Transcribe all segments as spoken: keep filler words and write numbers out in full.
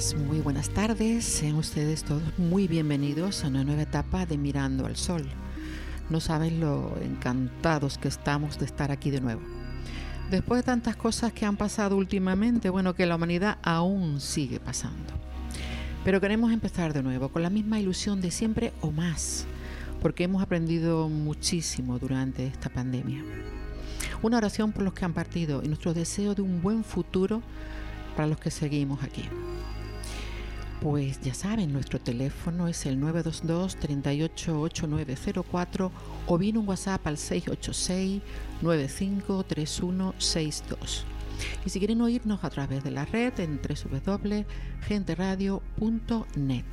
Pues muy buenas tardes, sean ustedes todos muy bienvenidos a una nueva etapa de Mirando al Sol. No saben lo encantados que estamos de estar aquí de nuevo. Después de tantas cosas que han pasado últimamente, bueno, que la humanidad aún sigue pasando. Pero queremos empezar de nuevo con la misma ilusión de siempre o más, porque hemos aprendido muchísimo durante esta pandemia. Una oración por los que han partido y nuestro deseo de un buen futuro para los que seguimos aquí. Pues ya saben, nuestro teléfono es el nueve dos dos, tres ocho, ocho nueve cero cuatro o bien un WhatsApp al seis ocho seis, nueve cinco tres uno seis dos. Y si quieren oírnos a través de la red en doble u doble u doble punto gente radio punto net.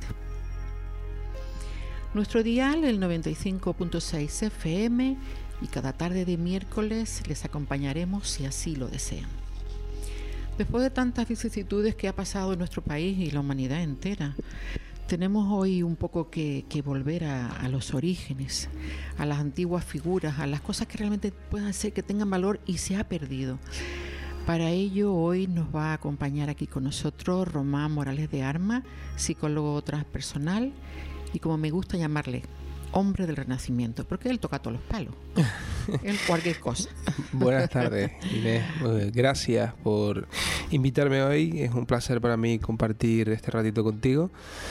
Nuestro dial el noventa y cinco punto seis F M y cada tarde de miércoles les acompañaremos si así lo desean. Después de tantas vicisitudes que ha pasado en nuestro país y la humanidad entera, tenemos hoy un poco que, que volver a, a los orígenes, a las antiguas figuras, a las cosas que realmente puedan hacer que tengan valor y se ha perdido. Para ello hoy nos va a acompañar aquí con nosotros Román Morales de Arma, psicólogo transpersonal y como me gusta llamarle, hombre del Renacimiento, porque él toca todos los palos, él cualquier cosa. Buenas tardes, Inés. Gracias por invitarme hoy. Es un placer para mí compartir este ratito contigo.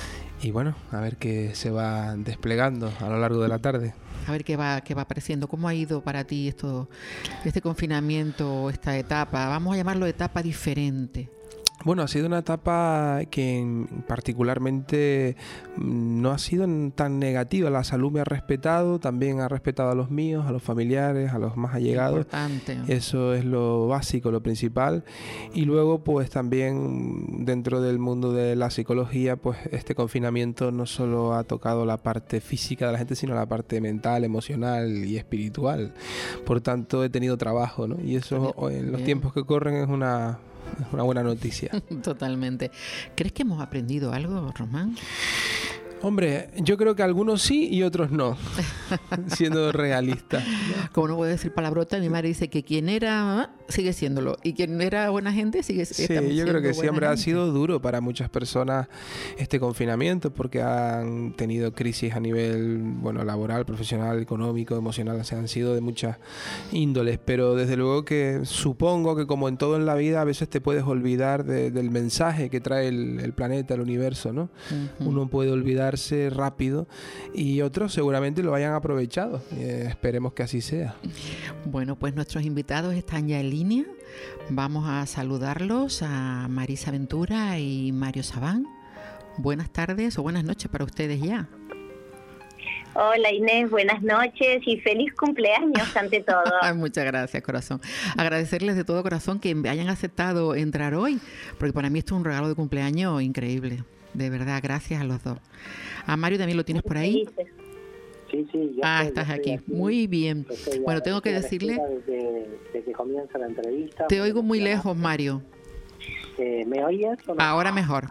Y bueno, a ver qué se va desplegando a lo largo de la tarde. A ver qué va, qué va apareciendo. ¿Cómo ha ido para ti esto, este confinamiento, esta etapa? Vamos a llamarlo etapa diferente. Bueno, ha sido una etapa que particularmente no ha sido tan negativa. La salud me ha respetado, también ha respetado a los míos, a los familiares, a los más allegados. Importante. Eso es lo básico, lo principal. Y luego, pues también dentro del mundo de la psicología, pues este confinamiento no solo ha tocado la parte física de la gente, sino la parte mental, emocional y espiritual. Por tanto, he tenido trabajo, ¿no? Y eso en los Bien. tiempos que corren es una... Es una buena noticia. Totalmente. ¿Crees que hemos aprendido algo, Román? Hombre, yo creo que algunos sí y otros no, siendo realista. Como no voy a decir palabrota, mi madre dice que quien era sigue siéndolo y quien era buena gente sigue siendo. Sí, yo creo que siempre gente. ha sido duro para muchas personas este confinamiento porque han tenido crisis a nivel bueno laboral, profesional, económico, emocional, o sea, han sido de muchas índoles, pero desde luego que supongo que como en todo en la vida a veces te puedes olvidar de, del mensaje que trae el, el planeta, el universo, ¿no? Uh-huh. Uno puede olvidar rápido y otros seguramente lo hayan aprovechado. Eh, esperemos que así sea. Bueno, pues nuestros invitados están ya en línea. Vamos a saludarlos a Marisa Ventura y Mario Sabán. Buenas tardes o buenas noches para ustedes ya. Hola Inés, buenas noches y feliz cumpleaños ante todo. Muchas gracias, corazón. Agradecerles de todo corazón que hayan aceptado entrar hoy, porque para mí esto es un regalo de cumpleaños increíble. De verdad, gracias a los dos. A Mario también lo tienes por ahí. Sí, sí. Ya ah, estoy, estás ya aquí. aquí. Muy bien. Estoy bueno, tengo que decirle... Desde, desde que comienza la entrevista. Te oigo muy lejos, Mario. Eh, ¿Me oyes o no? Ahora mejor.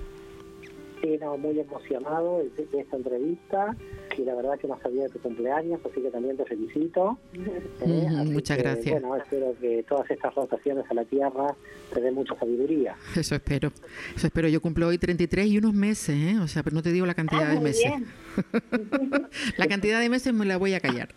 Sí, no, muy emocionado de, de esta entrevista y la verdad que no sabía de tu cumpleaños, así que también te felicito. Eh, mm, muchas que, gracias. Bueno, espero que todas estas rotaciones a la Tierra te den mucha sabiduría. Eso espero. Eso espero. Yo cumplo hoy treinta y tres y unos meses, ¿eh? O sea, pero no te digo la cantidad ah, de meses. Bien. La cantidad de meses me la voy a callar.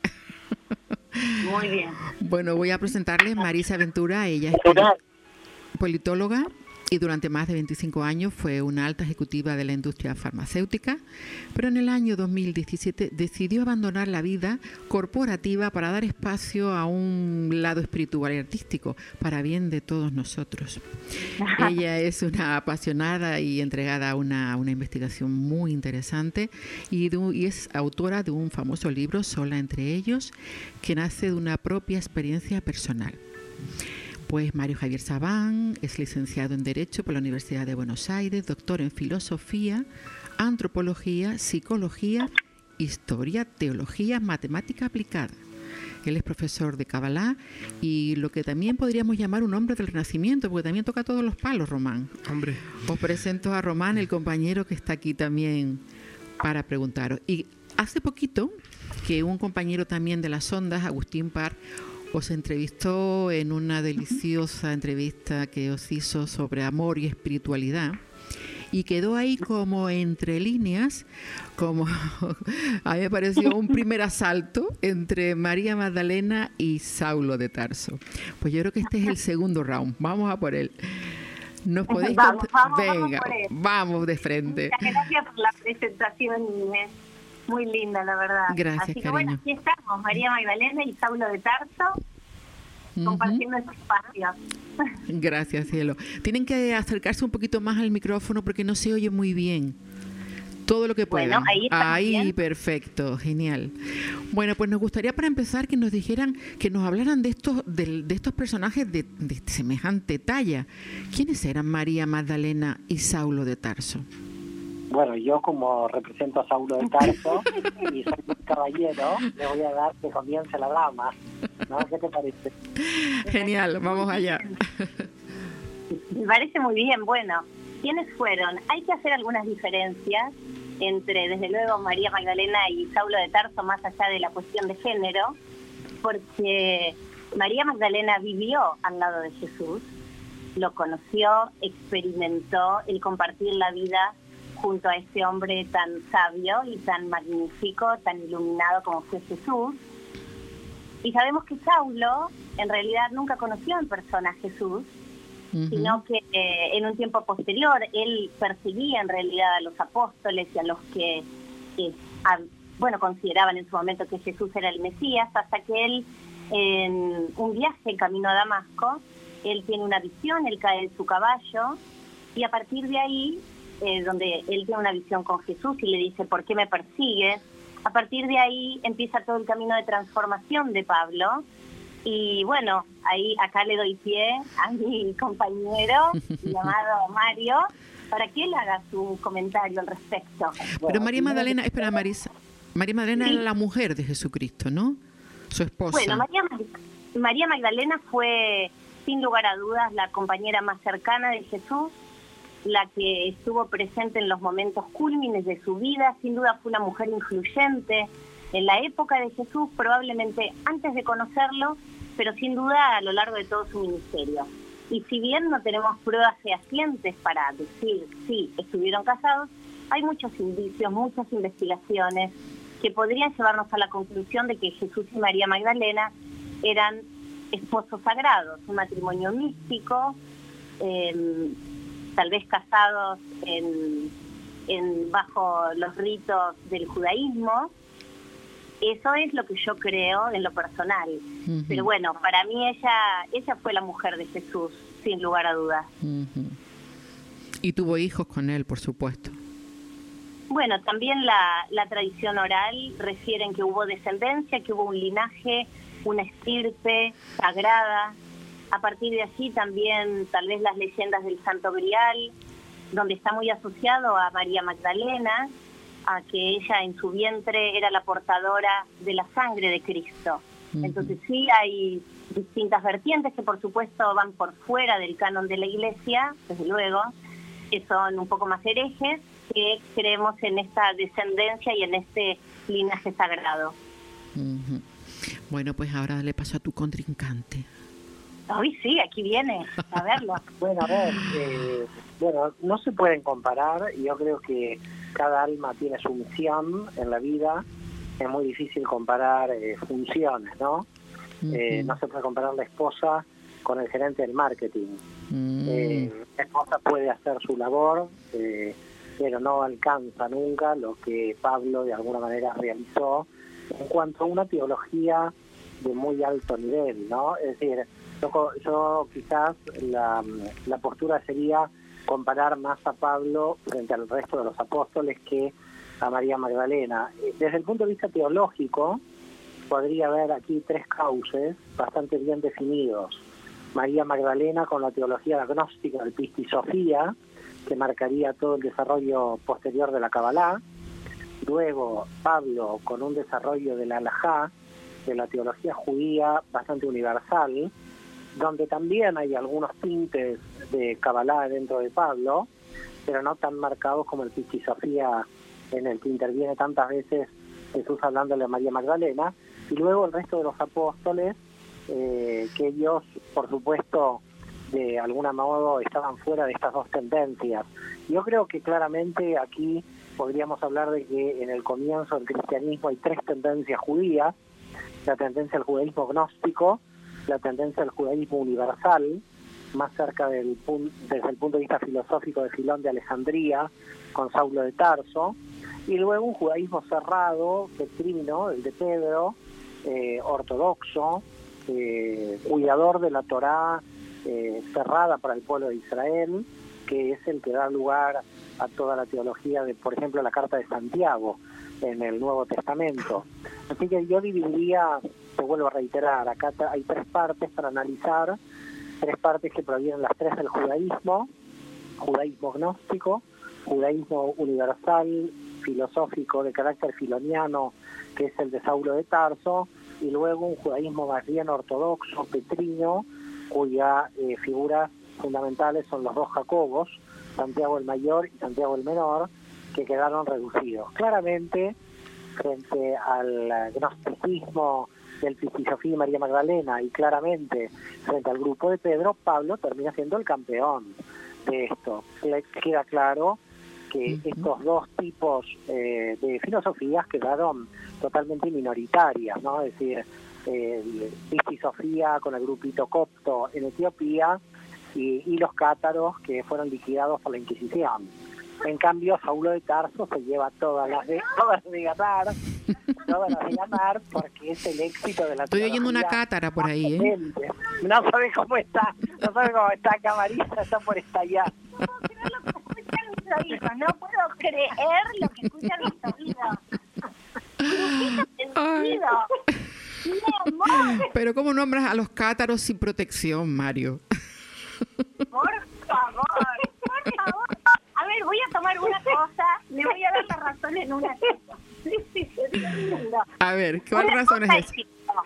Muy bien. Bueno, voy a presentarles Marisa Ventura. Ella es politóloga y durante más de veinticinco años fue una alta ejecutiva de la industria farmacéutica, pero en el año dos mil diecisiete decidió abandonar la vida corporativa para dar espacio a un lado espiritual y artístico, para bien de todos nosotros. Ella es una apasionada y entregada a una, una investigación muy interesante y, de, y es autora de un famoso libro, Sola entre ellos, que nace de una propia experiencia personal. Pues Mario Javier Sabán es licenciado en Derecho por la Universidad de Buenos Aires, doctor en Filosofía, Antropología, Psicología, Historia, Teología, Matemática aplicada. Él es profesor de Kabbalah y lo que también podríamos llamar un hombre del Renacimiento, porque también toca todos los palos, Román. Hombre. Os presento a Román, el compañero que está aquí también para preguntaros. Y hace poquito que un compañero también de las ondas, Agustín Par, os entrevistó en una deliciosa entrevista que os hizo sobre amor y espiritualidad y quedó ahí como entre líneas, como a mí me pareció un primer asalto entre María Magdalena y Saulo de Tarso. Pues yo creo que este es el segundo round. Vamos a por él. ¿Nos podéis vamos, vamos, Venga, vamos, por él. Vamos de frente. Muchas gracias por la presentación, Inés. Muy linda, la verdad. Gracias, Así que cariño. bueno, aquí estamos, María Magdalena y Saulo de Tarso, uh-huh. compartiendo este espacio. Gracias, cielo. Tienen que acercarse un poquito más al micrófono porque no se oye muy bien. Todo lo que puedan. Bueno, ahí está Ahí, bien. Perfecto, genial. Bueno, pues nos gustaría para empezar que nos dijeran, que nos hablaran de estos, de, de estos personajes de, de semejante talla. ¿Quiénes eran María Magdalena y Saulo de Tarso? Bueno, yo como represento a Saulo de Tarso y soy un caballero, le voy a dar que comience la dama, ¿no? ¿Qué te parece? Genial, vamos allá. Me parece muy bien. Bueno, ¿quiénes fueron? Hay que hacer algunas diferencias entre, desde luego, María Magdalena y Saulo de Tarso, más allá de la cuestión de género, porque María Magdalena vivió al lado de Jesús, lo conoció, experimentó el compartir la vida junto a ese hombre tan sabio y tan magnífico, tan iluminado como fue Jesús. Y sabemos que Saulo en realidad nunca conoció en persona a Jesús, uh-huh. sino que eh, en un tiempo posterior él perseguía en realidad a los apóstoles y a los que, eh, a, bueno, consideraban en su momento que Jesús era el Mesías, hasta que él, en un viaje camino a Damasco, él tiene una visión, él cae en su caballo, y a partir de ahí, eh, donde él tiene una visión con Jesús y le dice, ¿por qué me persigues? A partir de ahí empieza todo el camino de transformación de Pablo. Y bueno, ahí acá le doy pie a mi compañero llamado Mario para que él haga su comentario al respecto. Pero María Magdalena, espera Marisa, María Magdalena sí. era la mujer de Jesucristo, ¿no? Su esposa. Bueno, María, María Magdalena fue sin lugar a dudas la compañera más cercana de Jesús, la que estuvo presente en los momentos cúlmines de su vida. Sin duda fue una mujer influyente en la época de Jesús, probablemente antes de conocerlo, pero sin duda a lo largo de todo su ministerio. Y si bien no tenemos pruebas fehacientes para decir sí, estuvieron casados, hay muchos indicios, muchas investigaciones que podrían llevarnos a la conclusión de que Jesús y María Magdalena eran esposos sagrados, un matrimonio místico, eh, tal vez casados en, en bajo los ritos del judaísmo. Eso es lo que yo creo en lo personal. Uh-huh. Pero bueno, para mí ella ella fue la mujer de Jesús, sin lugar a dudas. Uh-huh. Y tuvo hijos con él, por supuesto. Bueno, también la, la tradición oral refiere en que hubo descendencia, que hubo un linaje, una estirpe sagrada. A partir de allí también tal vez las leyendas del Santo Grial, donde está muy asociado a María Magdalena, a que ella en su vientre era la portadora de la sangre de Cristo. Uh-huh. Entonces sí hay distintas vertientes que por supuesto van por fuera del canon de la Iglesia, desde luego, que son un poco más herejes, que creemos en esta descendencia y en este linaje sagrado. Uh-huh. Bueno, pues ahora le paso a tu contrincante. Ay, sí, aquí viene, a verlo. Bueno, a ver, eh, bueno, no se pueden comparar. Yo creo que cada alma tiene su misión en la vida. Es muy difícil comparar eh, funciones, ¿no? Uh-huh. Eh, no se puede comparar la esposa con el gerente del marketing. Uh-huh. Eh, la esposa puede hacer su labor, eh, pero no alcanza nunca lo que Pablo de alguna manera realizó en cuanto a una teología de muy alto nivel, ¿no? Es decir, yo, yo quizás la, la postura sería comparar más a Pablo frente al resto de los apóstoles que a María Magdalena. Desde el punto de vista teológico, podría haber aquí tres cauces bastante bien definidos. María Magdalena con la teología gnóstica del Pistisofía, que marcaría todo el desarrollo posterior de la Kabbalah. Luego Pablo con un desarrollo de la Halajá, de la teología judía bastante universal, donde también hay algunos tintes de Kabbalah dentro de Pablo, pero no tan marcados como el Pistisofía, en el que interviene tantas veces Jesús hablándole a María Magdalena. Y luego el resto de los apóstoles, eh, que ellos, por supuesto, de alguna modo estaban fuera de estas dos tendencias. Yo creo que claramente aquí podríamos hablar de que en el comienzo del cristianismo hay tres tendencias judías: la tendencia al judaísmo gnóstico, la tendencia al judaísmo universal, más cerca del punto, desde el punto de vista filosófico de Filón de Alejandría, con Saulo de Tarso, y luego un judaísmo cerrado, petrino, el de Pedro, eh, ortodoxo, eh, cuidador de la Torá, eh, cerrada para el pueblo de Israel, que es el que da lugar a toda la teología de, por ejemplo, la Carta de Santiago en el Nuevo Testamento. Así que yo dividiría, te vuelvo a reiterar, acá hay tres partes para analizar, tres partes que provienen las tres del judaísmo: judaísmo gnóstico, judaísmo universal, filosófico de carácter filoniano, que es el de Saulo de Tarso, y luego un judaísmo más bien ortodoxo, petrino, cuya eh, figuras fundamentales son los dos Jacobos, Santiago el Mayor y Santiago el Menor, que quedaron reducidos. Claramente, frente al gnosticismo del Pistisofía y María Magdalena, y claramente frente al grupo de Pedro, Pablo termina siendo el campeón de esto. Le queda claro que uh-huh. estos dos tipos eh, de filosofías quedaron totalmente minoritarias, ¿no? Es decir, eh, Pistisofía con el grupito copto en Etiopía y, y los cátaros, que fueron liquidados por la Inquisición. En cambio, Saulo de Tarso se lleva todas las de, todas las de ganar, todas las de ganar, porque es el éxito de la Estoy oyendo una cátara por ahí, ¿eh? No sabe cómo está, no sabe cómo está, Camarita, está por estallar. No puedo creer lo que escuchan mis oídos, no puedo creer lo que escuchan mis oídos. ¿Qué sentido? Pero ¿cómo nombras a los cátaros sin protección, Mario? Por favor, por favor. A ver, voy a tomar una cosa, le voy a dar la razón en una cosa. Sí, sí, sí, a ver, ¿cuál una razón es esa?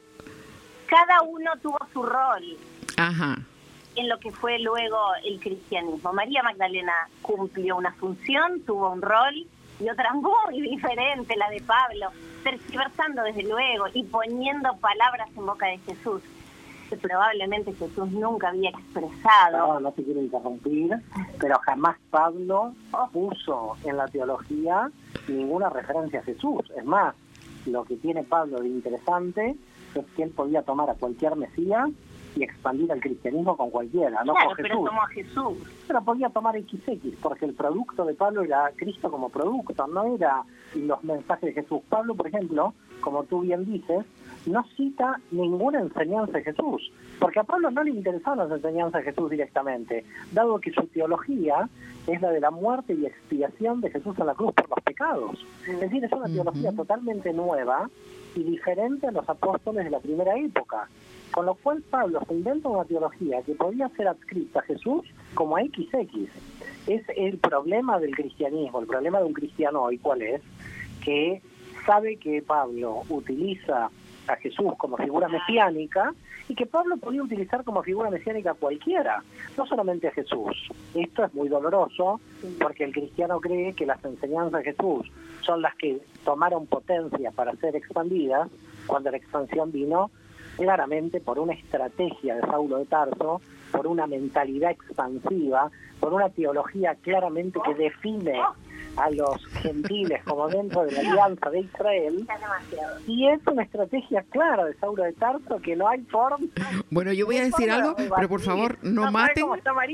Cada uno tuvo su rol. Ajá. En lo que fue luego el cristianismo. María Magdalena cumplió una función, tuvo un rol, y otra muy diferente, la de Pablo, tergiversando desde luego y poniendo palabras en boca de Jesús que probablemente Jesús nunca había expresado. No, no te quiero interrumpir, pero jamás Pablo puso en la teología ninguna referencia a Jesús. Es más, lo que tiene Pablo de interesante es que él podía tomar a cualquier Mesías y expandir el cristianismo con cualquiera, no claro, con Jesús. Pero tomó a Jesús. Pero podía tomar equis equis, porque el producto de Pablo era Cristo como producto, no era los mensajes de Jesús. Pablo, por ejemplo, como tú bien dices, no cita ninguna enseñanza de Jesús, porque a Pablo no le interesaban las enseñanzas de Jesús directamente, dado que su teología es la de la muerte y expiación de Jesús en la cruz por los pecados. Es decir, es una teología uh-huh. totalmente nueva y diferente a los apóstoles de la primera época. Con lo cual Pablo se inventa una teología que podía ser adscrita a Jesús como a equis equis. Es el problema del cristianismo, el problema de un cristiano hoy, ¿cuál es? Que sabe que Pablo utiliza a Jesús como figura mesiánica y que Pablo podía utilizar como figura mesiánica a cualquiera, no solamente a Jesús. Esto es muy doloroso porque el cristiano cree que las enseñanzas de Jesús son las que tomaron potencia para ser expandidas, cuando la expansión vino claramente por una estrategia de Saulo de Tarso, por una mentalidad expansiva, por una teología claramente que define a los gentiles como dentro de la alianza de Israel, y es una estrategia clara de Saulo de Tarso que no hay forma. Bueno, yo voy a decir algo, pero por favor no maten,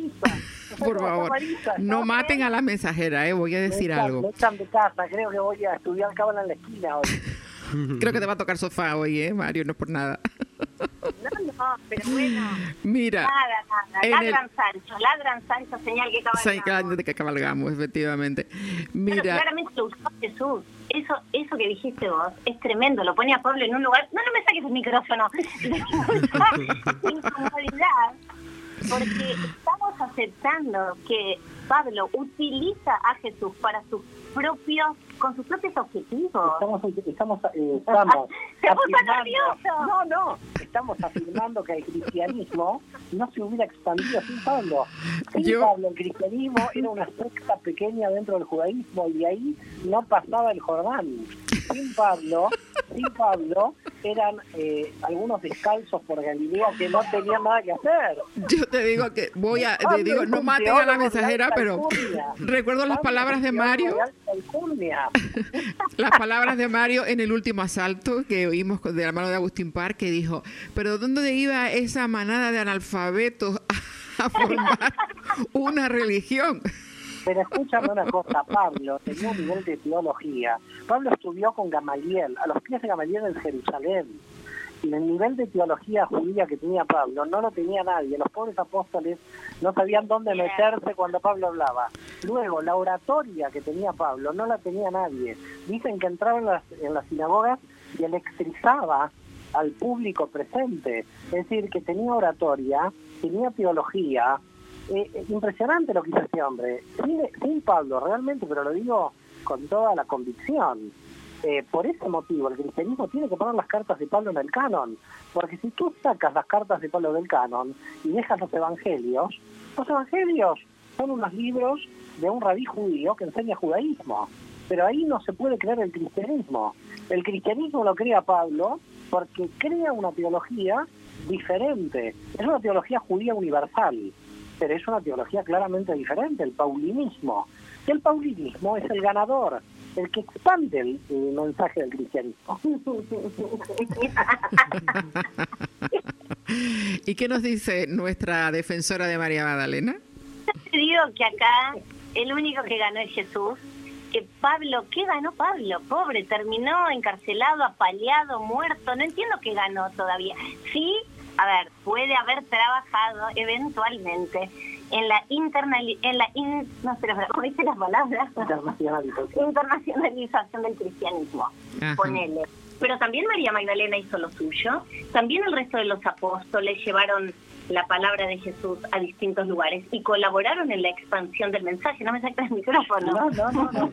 por favor, no maten a la mensajera, eh, voy a decir algo. Me echan de casa, creo que voy a estudiar cábala en la esquina hoy. Creo que te va a tocar sofá hoy, ¿eh, Mario? No por nada. No, no, pero bueno. Mira. Nada, nada. Ladran el... Sancho, ladran Sancho, señal que cabalgamos. Sí, que cabalgamos, efectivamente. Mira. Pero claramente lo usó Jesús. Eso, eso que dijiste vos es tremendo. Lo pone a Pablo en un lugar. No, no me saques el micrófono. Incomodidad. Porque estamos aceptando que Pablo utiliza a Jesús para sus propios, con sus propios objetivos. Estamos, estamos, eh, estamos se puso nervioso. No, no, estamos afirmando que el cristianismo no se hubiera expandido sin Pablo. Sin Yo... Pablo, el cristianismo era una secta pequeña dentro del judaísmo y de ahí no pasaba el Jordán. Sin Pablo, sin Pablo eran eh, algunos descalzos por Galilea que no tenían nada que hacer. Yo te digo que voy a, te digo, no maten a la mensajera, pero recuerdo las palabras de Mario, las palabras de Mario en el último asalto que oímos de la mano de Agustín Parr, que dijo, pero ¿dónde iba esa manada de analfabetos a formar una religión? Pero escúchame una cosa, Pablo tenía un nivel de teología. Pablo estudió con Gamaliel, a los pies de Gamaliel en Jerusalén. Y el nivel de teología judía que tenía Pablo no lo tenía nadie. Los pobres apóstoles no sabían dónde meterse cuando Pablo hablaba. Luego, la oratoria que tenía Pablo no la tenía nadie. Dicen que entraba en las, en las sinagogas y electrizaba al público presente. Es decir, que tenía oratoria, tenía teología. Eh, impresionante lo que hizo este hombre. Sin, sin Pablo, realmente, pero lo digo con toda la convicción. Eh, por ese motivo, el cristianismo tiene que poner las cartas de Pablo en el canon. Porque si tú sacas las cartas de Pablo del canon y dejas los evangelios, los evangelios son unos libros de un rabí judío que enseña judaísmo. Pero ahí no se puede creer el cristianismo. El cristianismo lo crea Pablo porque crea una teología diferente. Es una teología judía universal. Pero es una teología claramente diferente, el paulinismo. El paulinismo es el ganador, el que expande el, el mensaje del cristianismo. ¿Y qué nos dice nuestra defensora de María Magdalena? Te digo que acá el único que ganó es Jesús, que Pablo, ¿qué ganó Pablo? Pobre, terminó encarcelado, apaleado, muerto, no entiendo qué ganó todavía. Sí, a ver, puede haber trabajado eventualmente en la internali en la in no sé, ¿cómo dice las palabras? Internacionalización. Internacionalización del cristianismo. Ajá. Ponele. Pero también María Magdalena hizo lo suyo. También el resto de los apóstoles llevaron la palabra de Jesús a distintos lugares y colaboraron en la expansión del mensaje. No me saques el micrófono. No, no, no. no.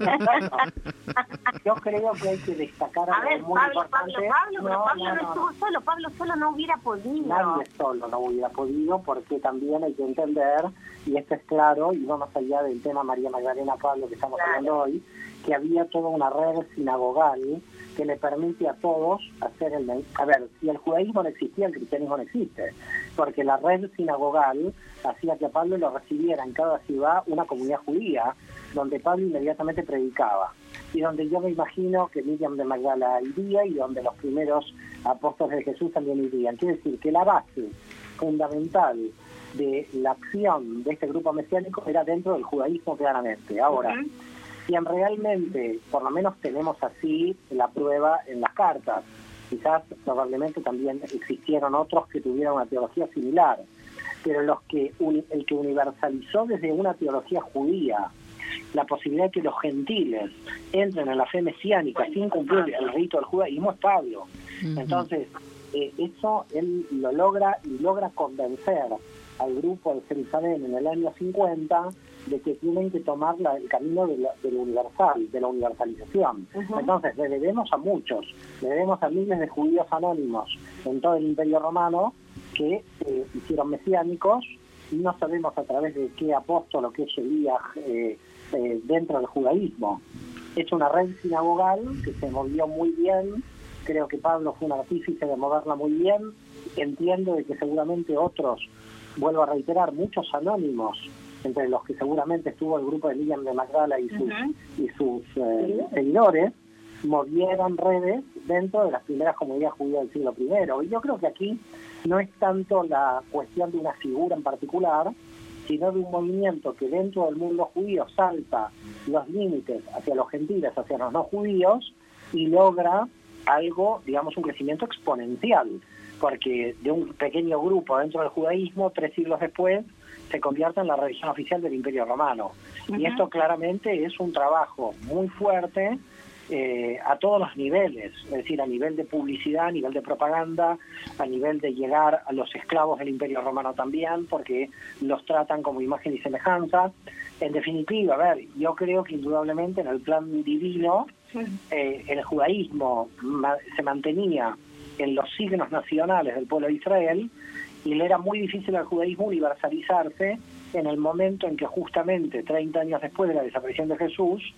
Yo creo que hay que destacar a ver, muy Pablo, importante. Pablo, Pablo, pero no, Pablo no, no, no estuvo solo. Pablo solo no hubiera podido. Nadie solo no hubiera podido, porque también hay que entender, y esto es claro, y va más allá del tema María Magdalena Pablo que estamos claro. hablando hoy, que había toda una red sinagogal que le permite a todos hacer el... A ver, si el judaísmo no existía, el cristianismo no existe, porque la red sinagogal hacía que a Pablo lo recibiera en cada ciudad una comunidad judía, donde Pablo inmediatamente predicaba, y donde yo me imagino que Miriam de Magdala iría, y donde los primeros apóstoles de Jesús también irían. Quiere decir que la base fundamental de la acción de este grupo mesiánico era dentro del judaísmo claramente. Ahora, uh-huh. quien realmente, por lo menos tenemos así la prueba en las cartas, quizás probablemente también existieron otros que tuvieran una teología similar, pero los que el que universalizó desde una teología judía la posibilidad de que los gentiles entren en la fe mesiánica sin cumplir el rito del judaísmo es Pablo. Uh-huh. Entonces, eh, eso él lo logra y logra convencer al grupo de Jerusalén en el año cincuenta de que tienen que tomar la, el camino de, la, de lo universal, de la universalización. Uh-huh. Entonces, le debemos a muchos, le debemos a miles de judíos anónimos en todo el Imperio Romano que eh, hicieron mesiánicos, y no sabemos a través de qué apóstol o qué Elías eh, eh, dentro del judaísmo. Es una red sinagogal que se movió muy bien. Creo que Pablo fue un artífice de moverla muy bien. Entiendo de que seguramente otros, vuelvo a reiterar, muchos anónimos, entre los que seguramente estuvo el grupo de Miriam de Magdala y sus, uh-huh. y sus eh, seguidores, movieron redes dentro de las primeras comunidades judías del siglo primero. Y yo creo que aquí no es tanto la cuestión de una figura en particular, sino de un movimiento que dentro del mundo judío salta los límites hacia los gentiles, hacia los no judíos, y logra algo, digamos, un crecimiento exponencial, porque de un pequeño grupo dentro del judaísmo, tres siglos después, se convierte en la religión oficial del Imperio Romano. Uh-huh. Y esto claramente es un trabajo muy fuerte eh, a todos los niveles, es decir, a nivel de publicidad, a nivel de propaganda, a nivel de llegar a los esclavos del Imperio Romano también, porque los tratan como imagen y semejanza. En definitiva, a ver, yo creo que indudablemente en el plan divino eh, el judaísmo ma- se mantenía en los signos nacionales del pueblo de Israel, y le era muy difícil al judaísmo universalizarse en el momento en que justamente treinta años después de la desaparición de Jesús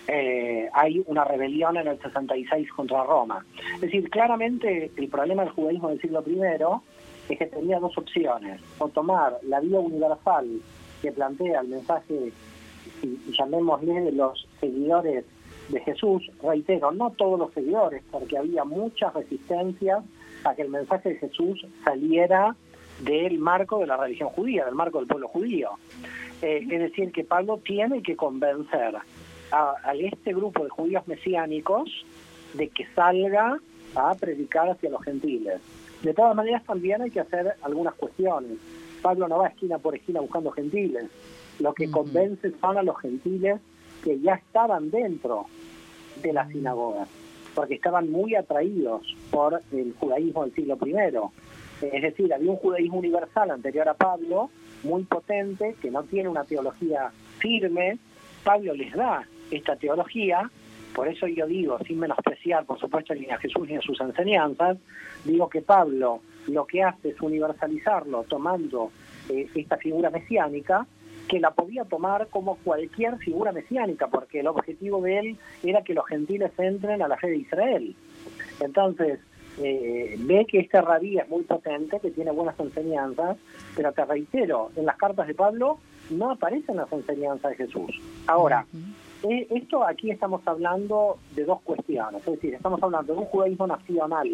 eh, hay una rebelión en el sesenta y seis contra Roma. Es decir, claramente el problema del judaísmo del siglo primero es que tenía dos opciones: o tomar la vía universal que plantea el mensaje, y llamémosle, de los seguidores de Jesús. Reitero, no todos los seguidores, porque había muchas resistencias a que el mensaje de Jesús saliera del marco de la religión judía, del marco del pueblo judío. Eh, es decir, que Pablo tiene que convencer a, a este grupo de judíos mesiánicos de que salga a predicar hacia los gentiles. De todas maneras, también hay que hacer algunas cuestiones. Pablo no va esquina por esquina buscando gentiles. Lo que uh-huh. convence son a los gentiles que ya estaban dentro de la sinagoga, porque estaban muy atraídos por el judaísmo del siglo primero. Es decir, había un judaísmo universal anterior a Pablo, muy potente, que no tiene una teología firme. Pablo les da esta teología. Por eso yo digo, sin menospreciar, por supuesto, ni a Jesús ni a sus enseñanzas, digo que Pablo lo que hace es universalizarlo, tomando eh, esta figura mesiánica, que la podía tomar como cualquier figura mesiánica, porque el objetivo de él era que los gentiles entren a la fe de Israel. Entonces, eh, ve que este rabí es muy potente, que tiene buenas enseñanzas, pero te reitero, en las cartas de Pablo no aparecen las enseñanzas de Jesús. Ahora, uh-huh. eh, esto aquí estamos hablando de dos cuestiones, es decir, estamos hablando de un judaísmo nacional,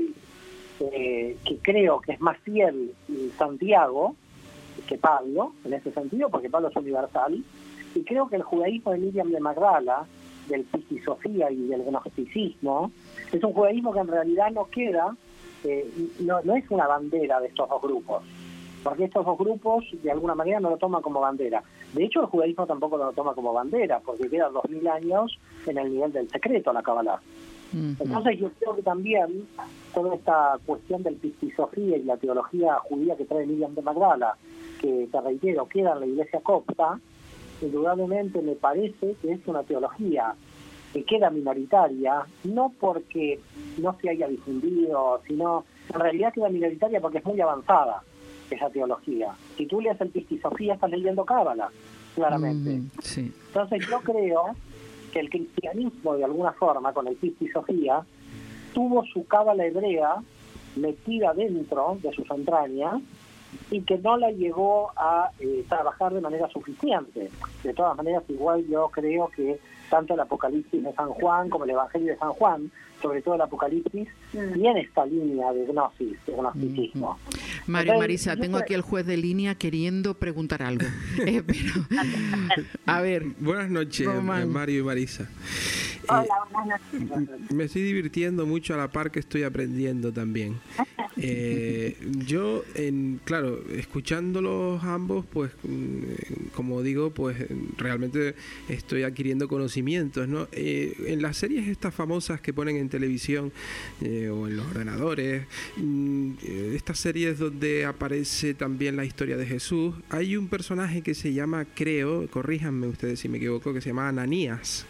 eh, que creo que es más fiel Santiago que Pablo, en ese sentido, porque Pablo es universal, y creo que el judaísmo de Miriam de Magdala, del Pistisofía y del gnosticismo, es un judaísmo que en realidad no queda, eh, no, no es una bandera de estos dos grupos, porque estos dos grupos de alguna manera no lo toman como bandera. De hecho, el judaísmo tampoco lo toma como bandera, porque queda dos mil años en el nivel del secreto, la Kabbalah. Uh-huh. Entonces yo creo que también toda esta cuestión del Pistisofía y la teología judía que trae Miriam de Magdala, que, te reitero, queda en la iglesia copta, indudablemente me parece que es una teología que queda minoritaria, no porque no se haya difundido, sino en realidad queda minoritaria porque es muy avanzada esa teología. Si tú lees el Pistisofía, estás leyendo Cábala, claramente. Mm, sí. Entonces yo creo que el cristianismo, de alguna forma, con el Pistisofía, tuvo su Cábala hebrea metida dentro de sus entrañas, y que no la llegó a eh, trabajar de manera suficiente. De todas maneras, igual yo creo que tanto el Apocalipsis de San Juan como el Evangelio de San Juan, sobre todo el Apocalipsis, mm. tiene esta línea de gnosis, de gnosticismo. Mm-hmm. Mario, Entonces, Marisa, tengo aquí el juez de línea queriendo preguntar algo. eh, pero, a ver. Buenas noches, Roman. Mario y Marisa. Hola, buenas noches. Me estoy divirtiendo mucho a la par que estoy aprendiendo también. Eh, yo, en, claro, escuchándolos ambos, pues, como digo, pues realmente estoy adquiriendo conocimientos, ¿no? Eh, en las series estas famosas que ponen en televisión eh, o en los ordenadores, mm, estas series donde aparece también la historia de Jesús, hay un personaje que se llama, creo, corríjanme ustedes si me equivoco, que se llama Ananías.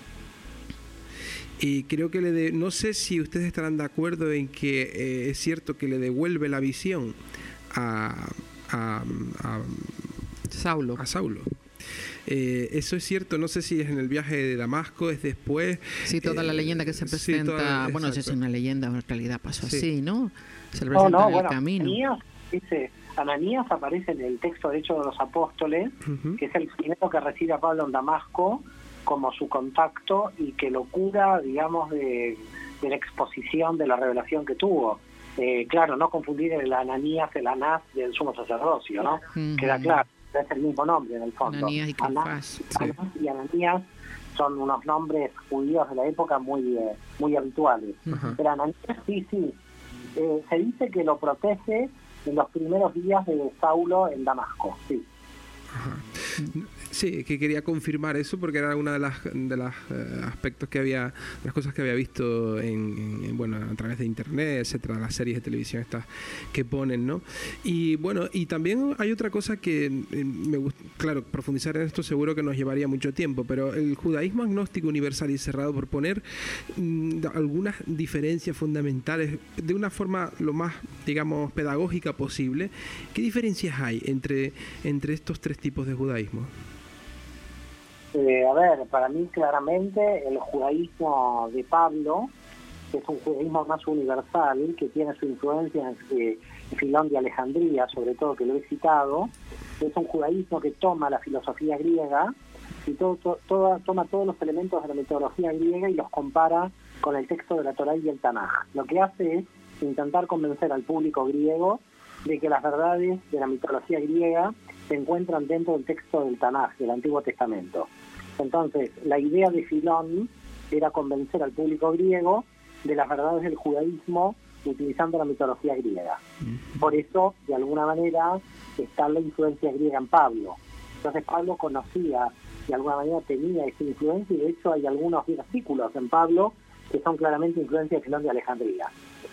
Y creo que le de, no sé si ustedes estarán de acuerdo en que eh, es cierto que le devuelve la visión a, a, a Saulo. A Saulo. Eh, eso es cierto, no sé si es en el viaje de Damasco, es después. Sí, toda eh, la leyenda que se presenta, sí, toda, bueno, no sé si es una leyenda o en realidad pasó sí. así, ¿no? Se le presenta no, no, en bueno, el camino. Ananías, ese, Ananías aparece en el texto de Hechos de los Apóstoles, uh-huh. que es el primero que recibe a Pablo en Damasco como su contacto y que lo cura, digamos, de, de la exposición de la revelación que tuvo. Eh, claro, no confundir el Ananías, el Anás del sumo sacerdocio, ¿no? Uh-huh. Queda claro, es el mismo nombre en el fondo. Ananías y Caifás. Sí. Anás y Ananías son unos nombres judíos de la época muy, eh, muy habituales. Uh-huh. Pero Ananías, sí, sí, eh, se dice que lo protege en los primeros días de Saulo en Damasco, sí. Uh-huh. Sí, que quería confirmar eso porque era una de las de los uh, aspectos que había, de las cosas que había visto en, en bueno, a través de internet, etcétera, las series de televisión estas que ponen, ¿no? Y bueno, y también hay otra cosa que eh, me gusta, claro, profundizar en esto seguro que nos llevaría mucho tiempo, pero el judaísmo agnóstico universal y cerrado, por poner mm, algunas diferencias fundamentales de una forma lo más, digamos, pedagógica posible, ¿qué diferencias hay entre entre estos tres tipos de judaísmo? Eh, a ver, para mí claramente el judaísmo de Pablo es un judaísmo más universal, que tiene su influencia en eh, Filón de Alejandría, sobre todo, que lo he citado. Es un judaísmo que toma la filosofía griega y todo, todo, todo, toma todos los elementos de la mitología griega y los compara con el texto de la Torá y el Tanaj. Lo que hace es intentar convencer al público griego de que las verdades de la mitología griega se encuentran dentro del texto del Tanaj, del Antiguo Testamento. Entonces, la idea de Filón era convencer al público griego de las verdades del judaísmo utilizando la mitología griega. Por eso, de alguna manera, está la influencia griega en Pablo. Entonces, Pablo conocía, de alguna manera tenía esa influencia, y de hecho hay algunos versículos en Pablo que son claramente influencia de Filón de Alejandría.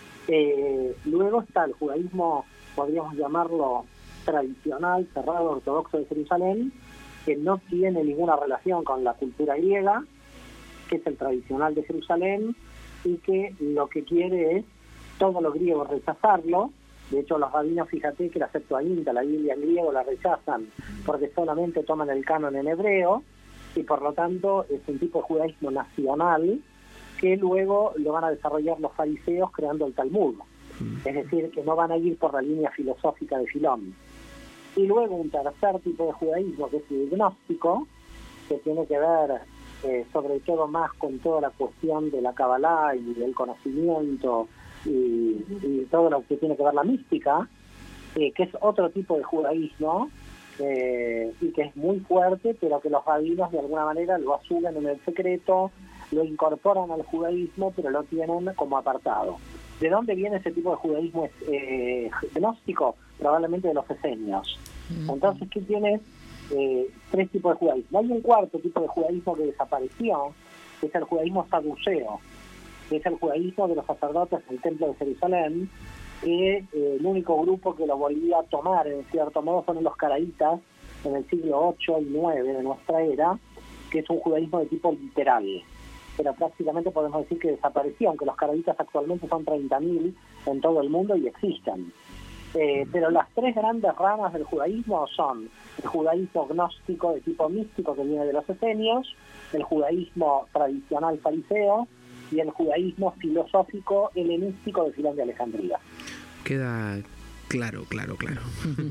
Eh, luego está el judaísmo, podríamos llamarlo tradicional, cerrado, ortodoxo de Jerusalén, que no tiene ninguna relación con la cultura griega, que es el tradicional de Jerusalén, y que lo que quiere es todos los griegos rechazarlo. De hecho, los rabinos, fíjate que la Septuaginta, la Biblia en griego, la rechazan porque solamente toman el canon en hebreo, y por lo tanto es un tipo de judaísmo nacional que luego lo van a desarrollar los fariseos creando el Talmud. Es decir, que no van a ir por la línea filosófica de Filón. Y luego un tercer tipo de judaísmo, que es el gnóstico, que tiene que ver eh, sobre todo más con toda la cuestión de la Kabbalah y del conocimiento y, y todo lo que tiene que ver la mística, eh, que es otro tipo de judaísmo, eh, y que es muy fuerte, pero que los rabinos de alguna manera lo asumen en el secreto, lo incorporan al judaísmo, pero lo tienen como apartado. ¿De dónde viene ese tipo de judaísmo eh, gnóstico? Probablemente de los esenios. Entonces, ¿qué tienes? Eh, tres tipos de judaísmo. Hay un cuarto tipo de judaísmo que desapareció, que es el judaísmo saduceo, que es el judaísmo de los sacerdotes del Templo de Jerusalén, que eh, el único grupo que lo volvía a tomar, en cierto modo, fueron los caraítas en el siglo ocho y nueve de nuestra era, que es un judaísmo de tipo literal. Pero prácticamente podemos decir que desapareció, aunque los caraítas actualmente son treinta mil en todo el mundo y existen. Eh, pero las tres grandes ramas del judaísmo son el judaísmo gnóstico de tipo místico, que viene de los esenios, el judaísmo tradicional fariseo y el judaísmo filosófico helenístico de Filón de Alejandría. Queda claro, claro, claro.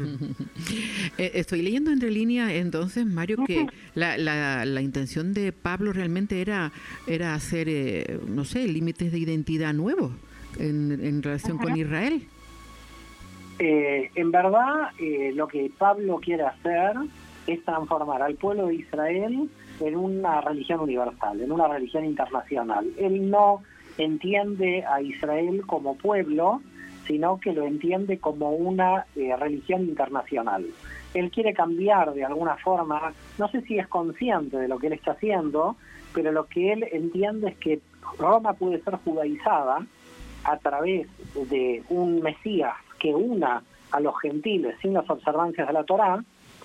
eh, estoy leyendo entre líneas, entonces, Mario, que la, la, la intención de Pablo realmente era, era hacer, eh, no sé, límites de identidad nuevos en, en relación con Israel. Eh, en verdad, eh, lo que Pablo quiere hacer es transformar al pueblo de Israel en una religión universal, en una religión internacional. Él no entiende a Israel como pueblo, sino que lo entiende como una eh, religión internacional. Él quiere cambiar de alguna forma, no sé si es consciente de lo que él está haciendo, pero lo que él entiende es que Roma puede ser judaizada a través de un Mesías que una a los gentiles sin las observancias de la Torá,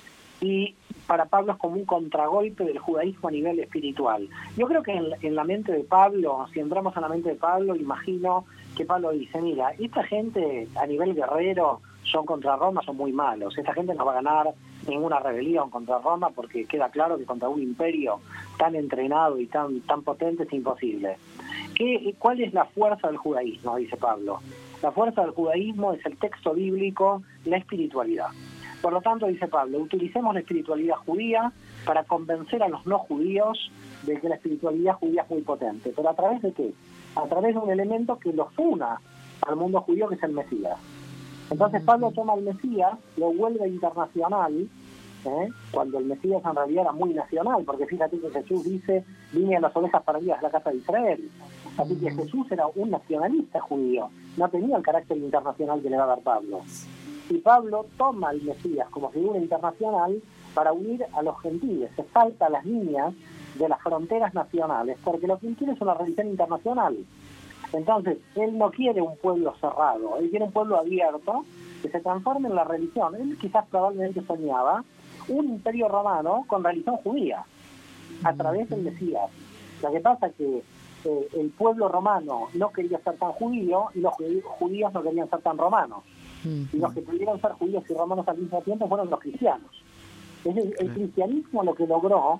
y para Pablo es como un contragolpe del judaísmo a nivel espiritual. Yo creo que en, en la mente de Pablo, si entramos en la mente de Pablo, imagino que Pablo dice, mira, esta gente a nivel guerrero son contra Roma, son muy malos, esta gente no va a ganar ninguna rebelión contra Roma, porque queda claro que contra un imperio tan entrenado y tan, tan potente es imposible. ¿Qué, ¿Cuál es la fuerza del judaísmo?, dice Pablo. La fuerza del judaísmo es el texto bíblico, la espiritualidad. Por lo tanto, dice Pablo, utilicemos la espiritualidad judía para convencer a los no judíos de que la espiritualidad judía es muy potente. ¿Pero a través de qué? A través de un elemento que los una al mundo judío, que es el Mesías. Entonces Pablo toma al Mesías, lo vuelve internacional, ¿eh? cuando el Mesías en realidad era muy nacional, porque fíjate que Jesús dice, vine a las ovejas perdidas de la casa de Israel. Así que Jesús era un nacionalista judío, no tenía el carácter internacional que le va a dar Pablo. Y Pablo toma al Mesías como figura internacional para unir a los gentiles, se salta las líneas de las fronteras nacionales, porque lo que él quiere es una religión internacional. Entonces, él no quiere un pueblo cerrado, él quiere un pueblo abierto, que se transforme en la religión. Él quizás probablemente soñaba un imperio romano con religión judía, a través del Mesías. Lo que pasa es que eh, el pueblo romano no quería ser tan judío, y los judíos no querían ser tan romanos. Y los que pudieron ser judíos y romanos al mismo tiempo fueron los cristianos. Es el, el cristianismo lo que logró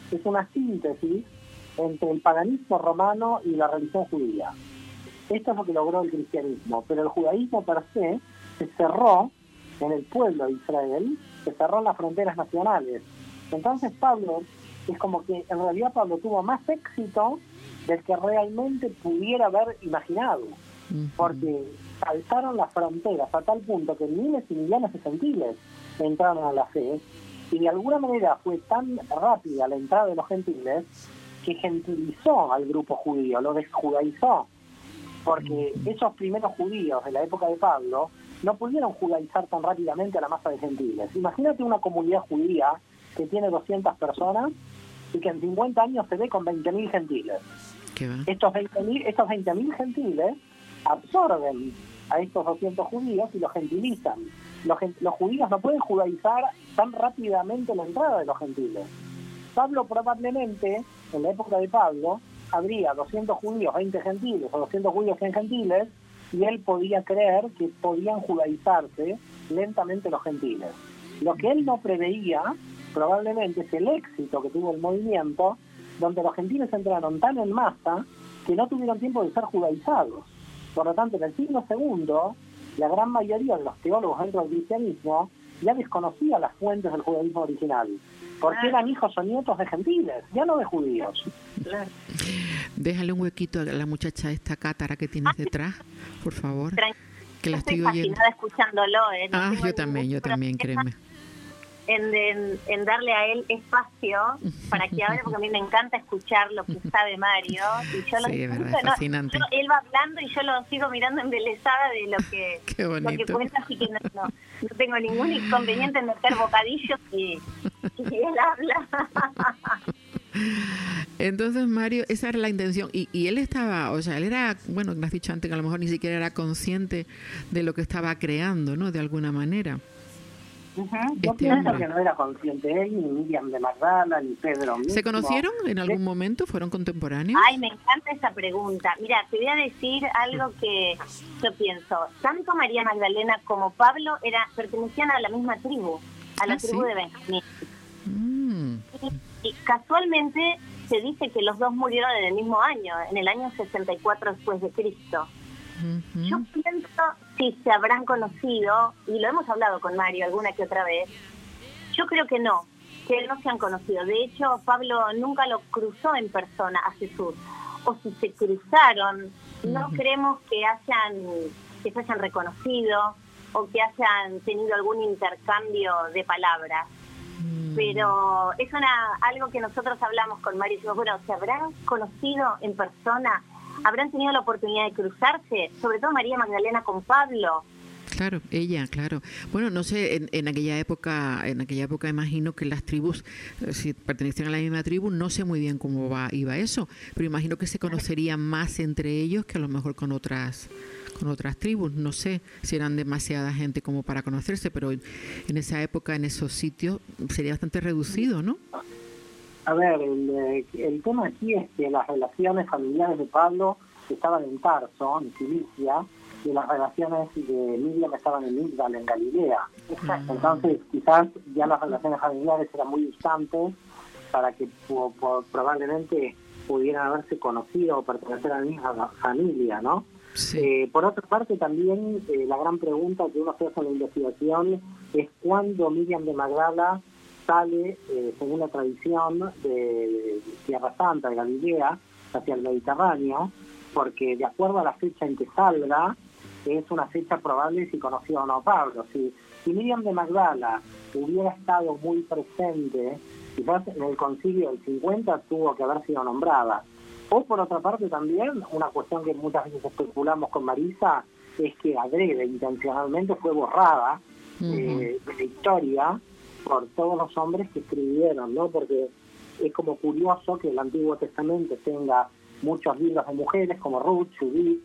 es una síntesis entre el paganismo romano y la religión judía. Esto es lo que logró el cristianismo, pero el judaísmo per se se cerró en el pueblo de Israel, se cerró en las fronteras nacionales. Entonces Pablo, es como que en realidad Pablo tuvo más éxito del que realmente pudiera haber imaginado, porque saltaron las fronteras a tal punto que miles y millones de gentiles entraron a la fe, y de alguna manera fue tan rápida la entrada de los gentiles que gentilizó al grupo judío, lo desjudaizó, porque esos primeros judíos de la época de Pablo no pudieron judaizar tan rápidamente a la masa de gentiles. Imagínate una comunidad judía que tiene doscientas personas y que en cincuenta años se ve con veinte mil gentiles. Estos veinte mil estos veinte mil gentiles absorben a estos doscientos judíos y los gentilizan. Los, los judíos no pueden judaizar tan rápidamente la entrada de los gentiles. Pablo probablemente, en la época de Pablo, habría doscientos judíos, veinte gentiles, o doscientos judíos, cien gentiles, y él podía creer que podían judaizarse lentamente los gentiles. Lo que él no preveía, probablemente, es el éxito que tuvo el movimiento, donde los gentiles entraron tan en masa que no tuvieron tiempo de ser judaizados. Por lo tanto, en el siglo segundo, la gran mayoría de los teólogos dentro del cristianismo ya desconocía las fuentes del judaísmo original, porque eran hijos o nietos de gentiles, ya no de judíos. Déjale un huequito a la muchacha esta cátara que tienes detrás, por favor. Que la estoy oyendo. Fascinada escuchándolo, ¿eh? No ah, yo también, yo también, créeme. En, en, en darle a él espacio para que hable, porque a mí me encanta escuchar lo que sabe Mario. Y yo sí, lo es verdad, es fascinante. No, yo, él va hablando y yo lo sigo mirando embelesada de lo que, Qué bonito. lo que cuenta, así que no, no, no tengo ningún inconveniente en meter bocadillos y, y él habla. Entonces, Mario, esa era la intención. Y, y él estaba, o sea, él era, bueno, me has dicho antes que a lo mejor ni siquiera era consciente de lo que estaba creando, ¿no? De alguna manera. Uh-huh. Yo este pienso hombre. que no era consciente él, ni Miriam de Magdala, ni Pedro mismo. ¿Se conocieron en algún momento? ¿Fueron contemporáneos? Ay, me encanta esa pregunta. Mira, te voy a decir algo que yo pienso. Tanto María Magdalena como Pablo era, pertenecían a la misma tribu, a la ah, tribu ¿sí? de Benjamín. Mm. Y, y casualmente se dice que los dos murieron en el mismo año, en el año sesenta y cuatro después de Cristo. Uh-huh. Yo pienso si se habrán conocido, y lo hemos hablado con Mario alguna que otra vez, yo creo que no, que no se han conocido. De hecho, Pablo nunca lo cruzó en persona a Jesús. O si se cruzaron, uh-huh. no creemos que hayan, que se hayan reconocido o que hayan tenido algún intercambio de palabras. Uh-huh. Pero es una algo que nosotros hablamos con Mario y decimos, bueno, ¿se habrán conocido en persona? ¿Habrán tenido la oportunidad de cruzarse? Sobre todo María Magdalena con Pablo. Claro, ella, claro. Bueno, no sé, en, en aquella época, en aquella época imagino que las tribus, si pertenecían a la misma tribu, no sé muy bien cómo va, iba eso, pero imagino que se conocerían más entre ellos que a lo mejor con otras con otras tribus. No sé si eran demasiada gente como para conocerse, pero en esa época, en esos sitios, sería bastante reducido, ¿no? A ver, el, el tema aquí es que las relaciones familiares de Pablo estaban en Tarso, en Cilicia, y las relaciones de Miriam estaban en Migdal, en Galilea. Exacto. Entonces, quizás ya las relaciones familiares eran muy distantes para que po, po, probablemente pudieran haberse conocido o pertenecer a la misma familia, ¿no? Sí. Eh, por otra parte, también eh, la gran pregunta que uno se hace en la investigación es cuándo Miriam de Magdala sale, eh, según la tradición, de, de Tierra Santa, de Galilea, hacia el Mediterráneo, porque de acuerdo a la fecha en que salga, es una fecha probable si conoció o no a Pablo. Si, si Miriam de Magdala hubiera estado muy presente, quizás en el concilio del cincuenta tuvo que haber sido nombrada. O por otra parte también, una cuestión que muchas veces especulamos con Marisa, es que adrede, intencionalmente fue borrada uh-huh. eh, de la historia por todos los hombres que escribieron, ¿no? Porque es como curioso que el Antiguo Testamento tenga muchos libros de mujeres como Ruth, Judith.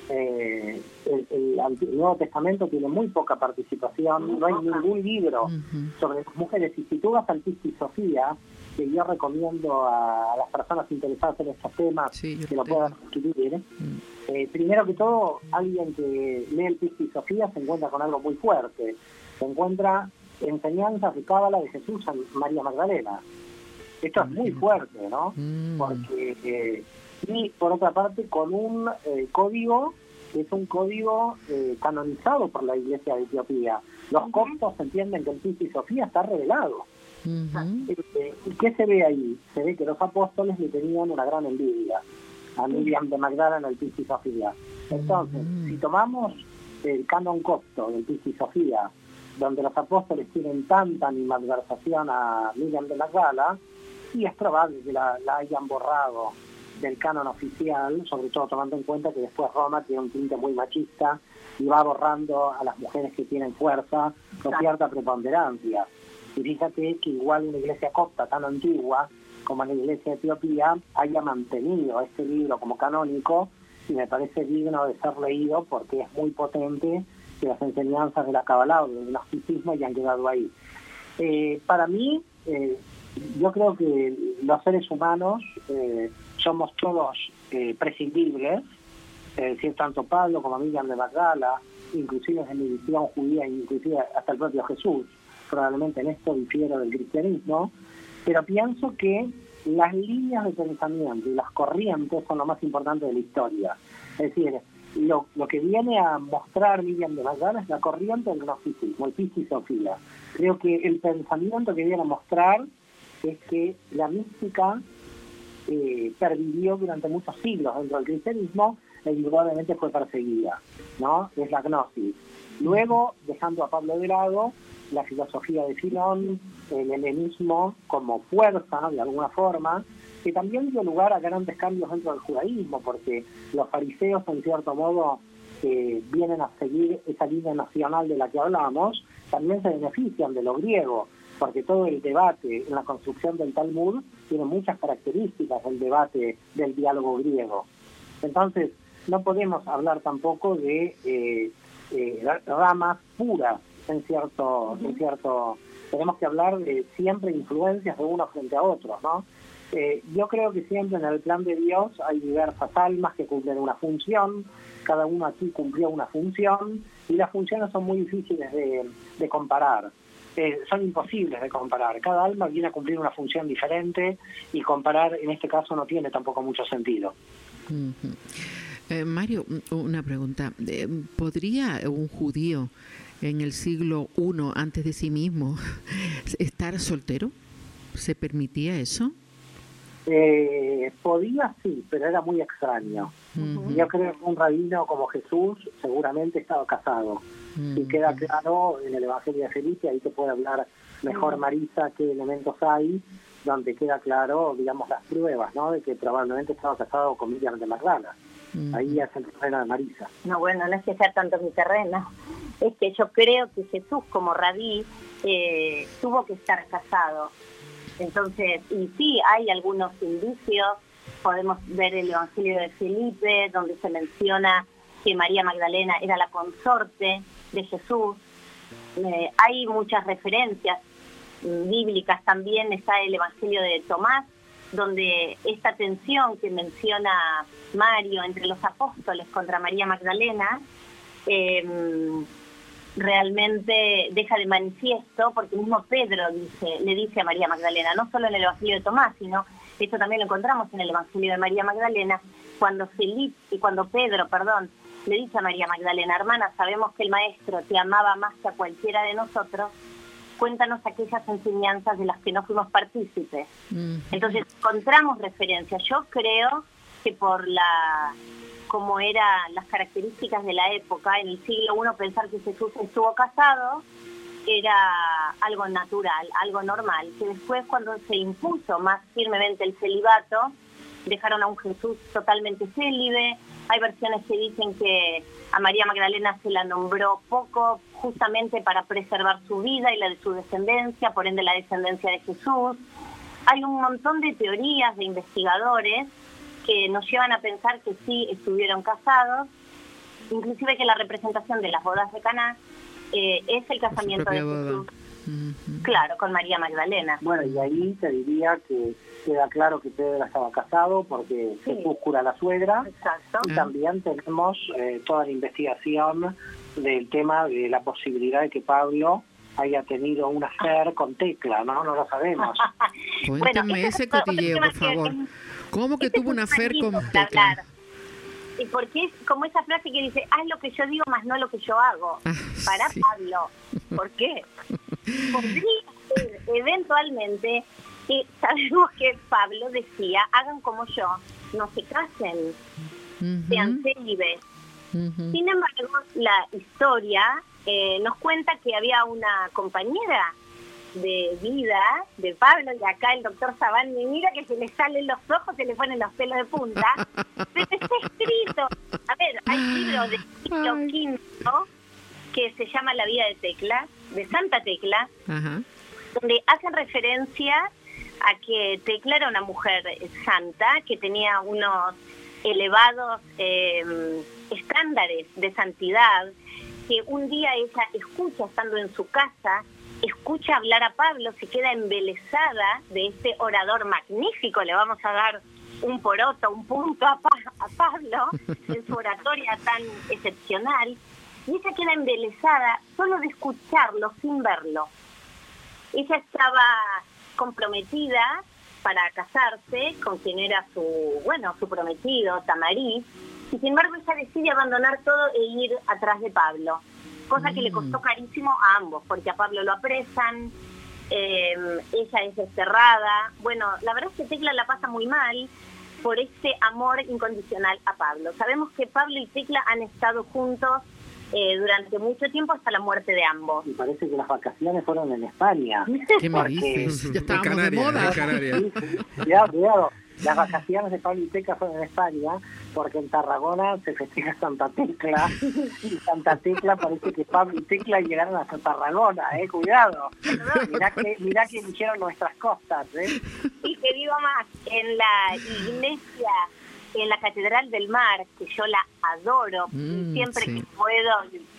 Eh, el, el, el Nuevo Testamento tiene muy poca participación, no hay ningún libro uh-huh. sobre las mujeres. Y si tú vas al Pistis Sofía, que yo recomiendo a, a las personas interesadas en estos temas sí, que lo puedan adquirir, ¿eh? Uh-huh. eh, primero que todo, alguien que lee el Pistis Sofía se encuentra con algo muy fuerte, se encuentra enseñanzas de cábala de Jesús a María Magdalena. Esto es muy fuerte, ¿no? Porque, eh, y por otra parte, con un eh, código que es un código eh, canonizado por la Iglesia de Etiopía. Los uh-huh. coptos entienden que el Piscis Sofía está revelado. Uh-huh. eh, ¿Y qué se ve ahí? Se ve que los apóstoles le tenían una gran envidia a Miriam de Magdala en el Piscis Sofía. Entonces, uh-huh. si tomamos el canon copto del Piscis Sofía, donde los apóstoles tienen tanta animadversación a Miriam de Magdala, sí es probable que la, la hayan borrado del canon oficial, sobre todo tomando en cuenta que después Roma tiene un tinte muy machista y va borrando a las mujeres que tienen fuerza con cierta preponderancia. Y fíjate que igual una iglesia copta tan antigua como la iglesia de Etiopía haya mantenido este libro como canónico, y me parece digno de ser leído porque es muy potente que las enseñanzas de la Kabbalah o del gnosticismo hayan quedado ahí. Eh, para mí, eh, yo creo que los seres humanos eh, somos todos eh, prescindibles, es decir, tanto Pablo como Miriam de Magdala, inclusive en mi visión judía, inclusive hasta el propio Jesús, probablemente en esto difiero del cristianismo, pero pienso que las líneas de pensamiento y las corrientes son lo más importante de la historia. Es decir, lo, lo que viene a mostrar Miriam de Magdala es la corriente del gnosticismo, el Piscis Sofía. Creo que el pensamiento que viene a mostrar es que la mística eh, pervivió durante muchos siglos dentro del cristianismo e indudablemente fue perseguida, ¿no? Es la gnosis. Luego, dejando a Pablo de lado, la filosofía de Filón, el helenismo como fuerza, de alguna forma, que también dio lugar a grandes cambios dentro del judaísmo, porque los fariseos, en cierto modo, que vienen a seguir esa línea nacional de la que hablamos, también se benefician de lo griego, porque todo el debate en la construcción del Talmud tiene muchas características del debate del diálogo griego. Entonces, no podemos hablar tampoco de eh, eh, ramas puras, en cierto, en cierto, tenemos que hablar de siempre influencias de uno frente a otro, ¿no? Eh, yo creo que siempre en el plan de Dios hay diversas almas que cumplen una función, cada uno aquí cumplió una función, y las funciones son muy difíciles de, de comparar. Eh, son imposibles de comparar. Cada alma viene a cumplir una función diferente y comparar en este caso no tiene tampoco mucho sentido. Uh-huh. eh, Mario, una pregunta. Eh, ¿Podría un judío en el siglo primero antes de sí mismo estar soltero? ¿Se permitía eso? Eh, podía, sí, pero era muy extraño. Uh-huh. Yo creo que un rabino como Jesús seguramente estaba casado. Uh-huh. Y queda claro en el Evangelio de Felipe, ahí te puede hablar mejor Marisa qué elementos hay, donde queda claro, digamos, las pruebas, ¿no? De que probablemente estaba casado con Miriam de Magdala. Uh-huh. Ahí es el terreno de Marisa. No, bueno, no es que sea tanto mi terreno. Es que yo creo que Jesús como rabí eh, tuvo que estar casado. Entonces, y sí, hay algunos indicios, podemos ver el Evangelio de Felipe, donde se menciona que María Magdalena era la consorte de Jesús. Eh, hay muchas referencias bíblicas, también está el Evangelio de Tomás, donde esta tensión que menciona Mario entre los apóstoles contra María Magdalena, eh, realmente deja de manifiesto, porque mismo Pedro dice, le dice a María Magdalena, no solo en el Evangelio de Tomás, sino esto también lo encontramos en el Evangelio de María Magdalena, cuando Felipe, y cuando Pedro, perdón, le dice a María Magdalena, hermana, sabemos que el Maestro te amaba más que a cualquiera de nosotros, cuéntanos aquellas enseñanzas de las que no fuimos partícipes. Mm. Entonces encontramos referencias. Yo creo que por la como eran las características de la época, en el siglo primero pensar que Jesús estuvo casado era algo natural, algo normal, que después cuando se impuso más firmemente el celibato, dejaron a un Jesús totalmente célibe. Hay versiones que dicen que a María Magdalena se la nombró poco, justamente para preservar su vida y la de su descendencia, por ende la descendencia de Jesús. Hay un montón de teorías de investigadores que nos llevan a pensar que sí estuvieron casados, inclusive que la representación de las bodas de Caná eh, es el casamiento de Jesús. Uh-huh. Claro, con María Magdalena. Bueno, y ahí te diría que queda claro que Pedro estaba casado porque sí. Jesús cura a la suegra. Exacto. Y también tenemos eh, toda la investigación del tema de la posibilidad de que Pablo haya tenido una affair con Tecla, ¿no? No lo sabemos. Cuéntame bueno, ese otro, cotilleo, otro por favor. Que, ¿Cómo que este tuvo una affair con Tecla? Tecla? Y porque es como esa frase que dice, haz lo que yo digo, más no lo que yo hago. Ah, Para sí. Pablo. ¿Por qué? Podría ser eventualmente que sabemos que Pablo decía, hagan como yo, no se casen, Uh-huh. sean célibes. Uh-huh. Sin embargo, la historia eh, nos cuenta que había una compañera de vida de Pablo, y acá el doctor Sabán me mira que se le salen los ojos, se le ponen los pelos de punta, pero está escrito, a ver, hay libros del siglo quinto que se llama La vida de Tecla, de Santa Tecla, Ajá. donde hacen referencia a que Tecla era una mujer santa, que tenía unos elevados eh, estándares de santidad, que un día ella escucha, estando en su casa, escucha hablar a Pablo, se queda embelesada de este orador magnífico, le vamos a dar un poroto, un punto a, pa- a Pablo, en su oratoria tan excepcional, y ella queda embelesada solo de escucharlo, sin verlo. Ella estaba comprometida para casarse con quien era su, bueno, su prometido, Tamariz, y sin embargo ella decide abandonar todo e ir atrás de Pablo, cosa que le costó carísimo a ambos, porque a Pablo lo apresan, eh, ella es desterrada. Bueno, la verdad es que Tecla la pasa muy mal por este amor incondicional a Pablo. Sabemos que Pablo y Tecla han estado juntos eh, durante mucho tiempo hasta la muerte de ambos. Y parece que las vacaciones fueron en España. ¿Qué me Porque- dices? Ya En estábamos de Canarias, moda. en Canarias. Sí, sí. Cuidado, cuidado. Las vacaciones de Pablo y Tecla fueron en España, porque en Tarragona se festeja Santa Tecla, y Santa Tecla parece que Pablo y Tecla llegaron hasta Tarragona, eh, cuidado. Mirá que, mirá que eligieron nuestras costas, eh. Y te digo más, en la iglesia, en la Catedral del Mar, que yo la adoro, Mm, y siempre sí. que puedo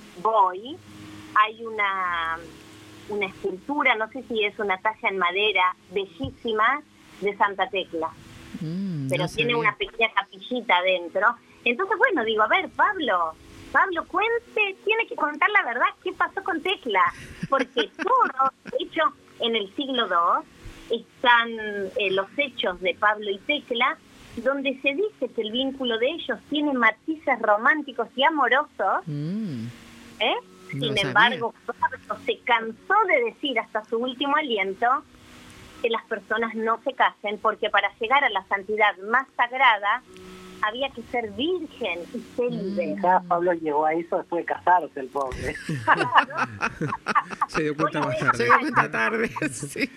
voy, hay una, una escultura, no sé si es una talla en madera, bellísima, de Santa Tecla. Mm, Pero no tiene sabía. una pequeña capillita adentro. Entonces, bueno, digo, a ver, Pablo, Pablo, cuente, tiene que contar la verdad, qué pasó con Tecla, porque todo, de hecho, en el siglo segundo están eh, los hechos de Pablo y Tecla, donde se dice que el vínculo de ellos tiene matices románticos y amorosos, Mm, ¿eh? No Sin lo embargo, Pablo se cansó de decir hasta su último aliento que las personas no se casen, porque para llegar a la santidad más sagrada había que ser virgen y célibe. Quizás Pablo llegó a eso después de casarse, el pobre. Se dio cuenta más se tarde. dio cuenta tarde. Sí.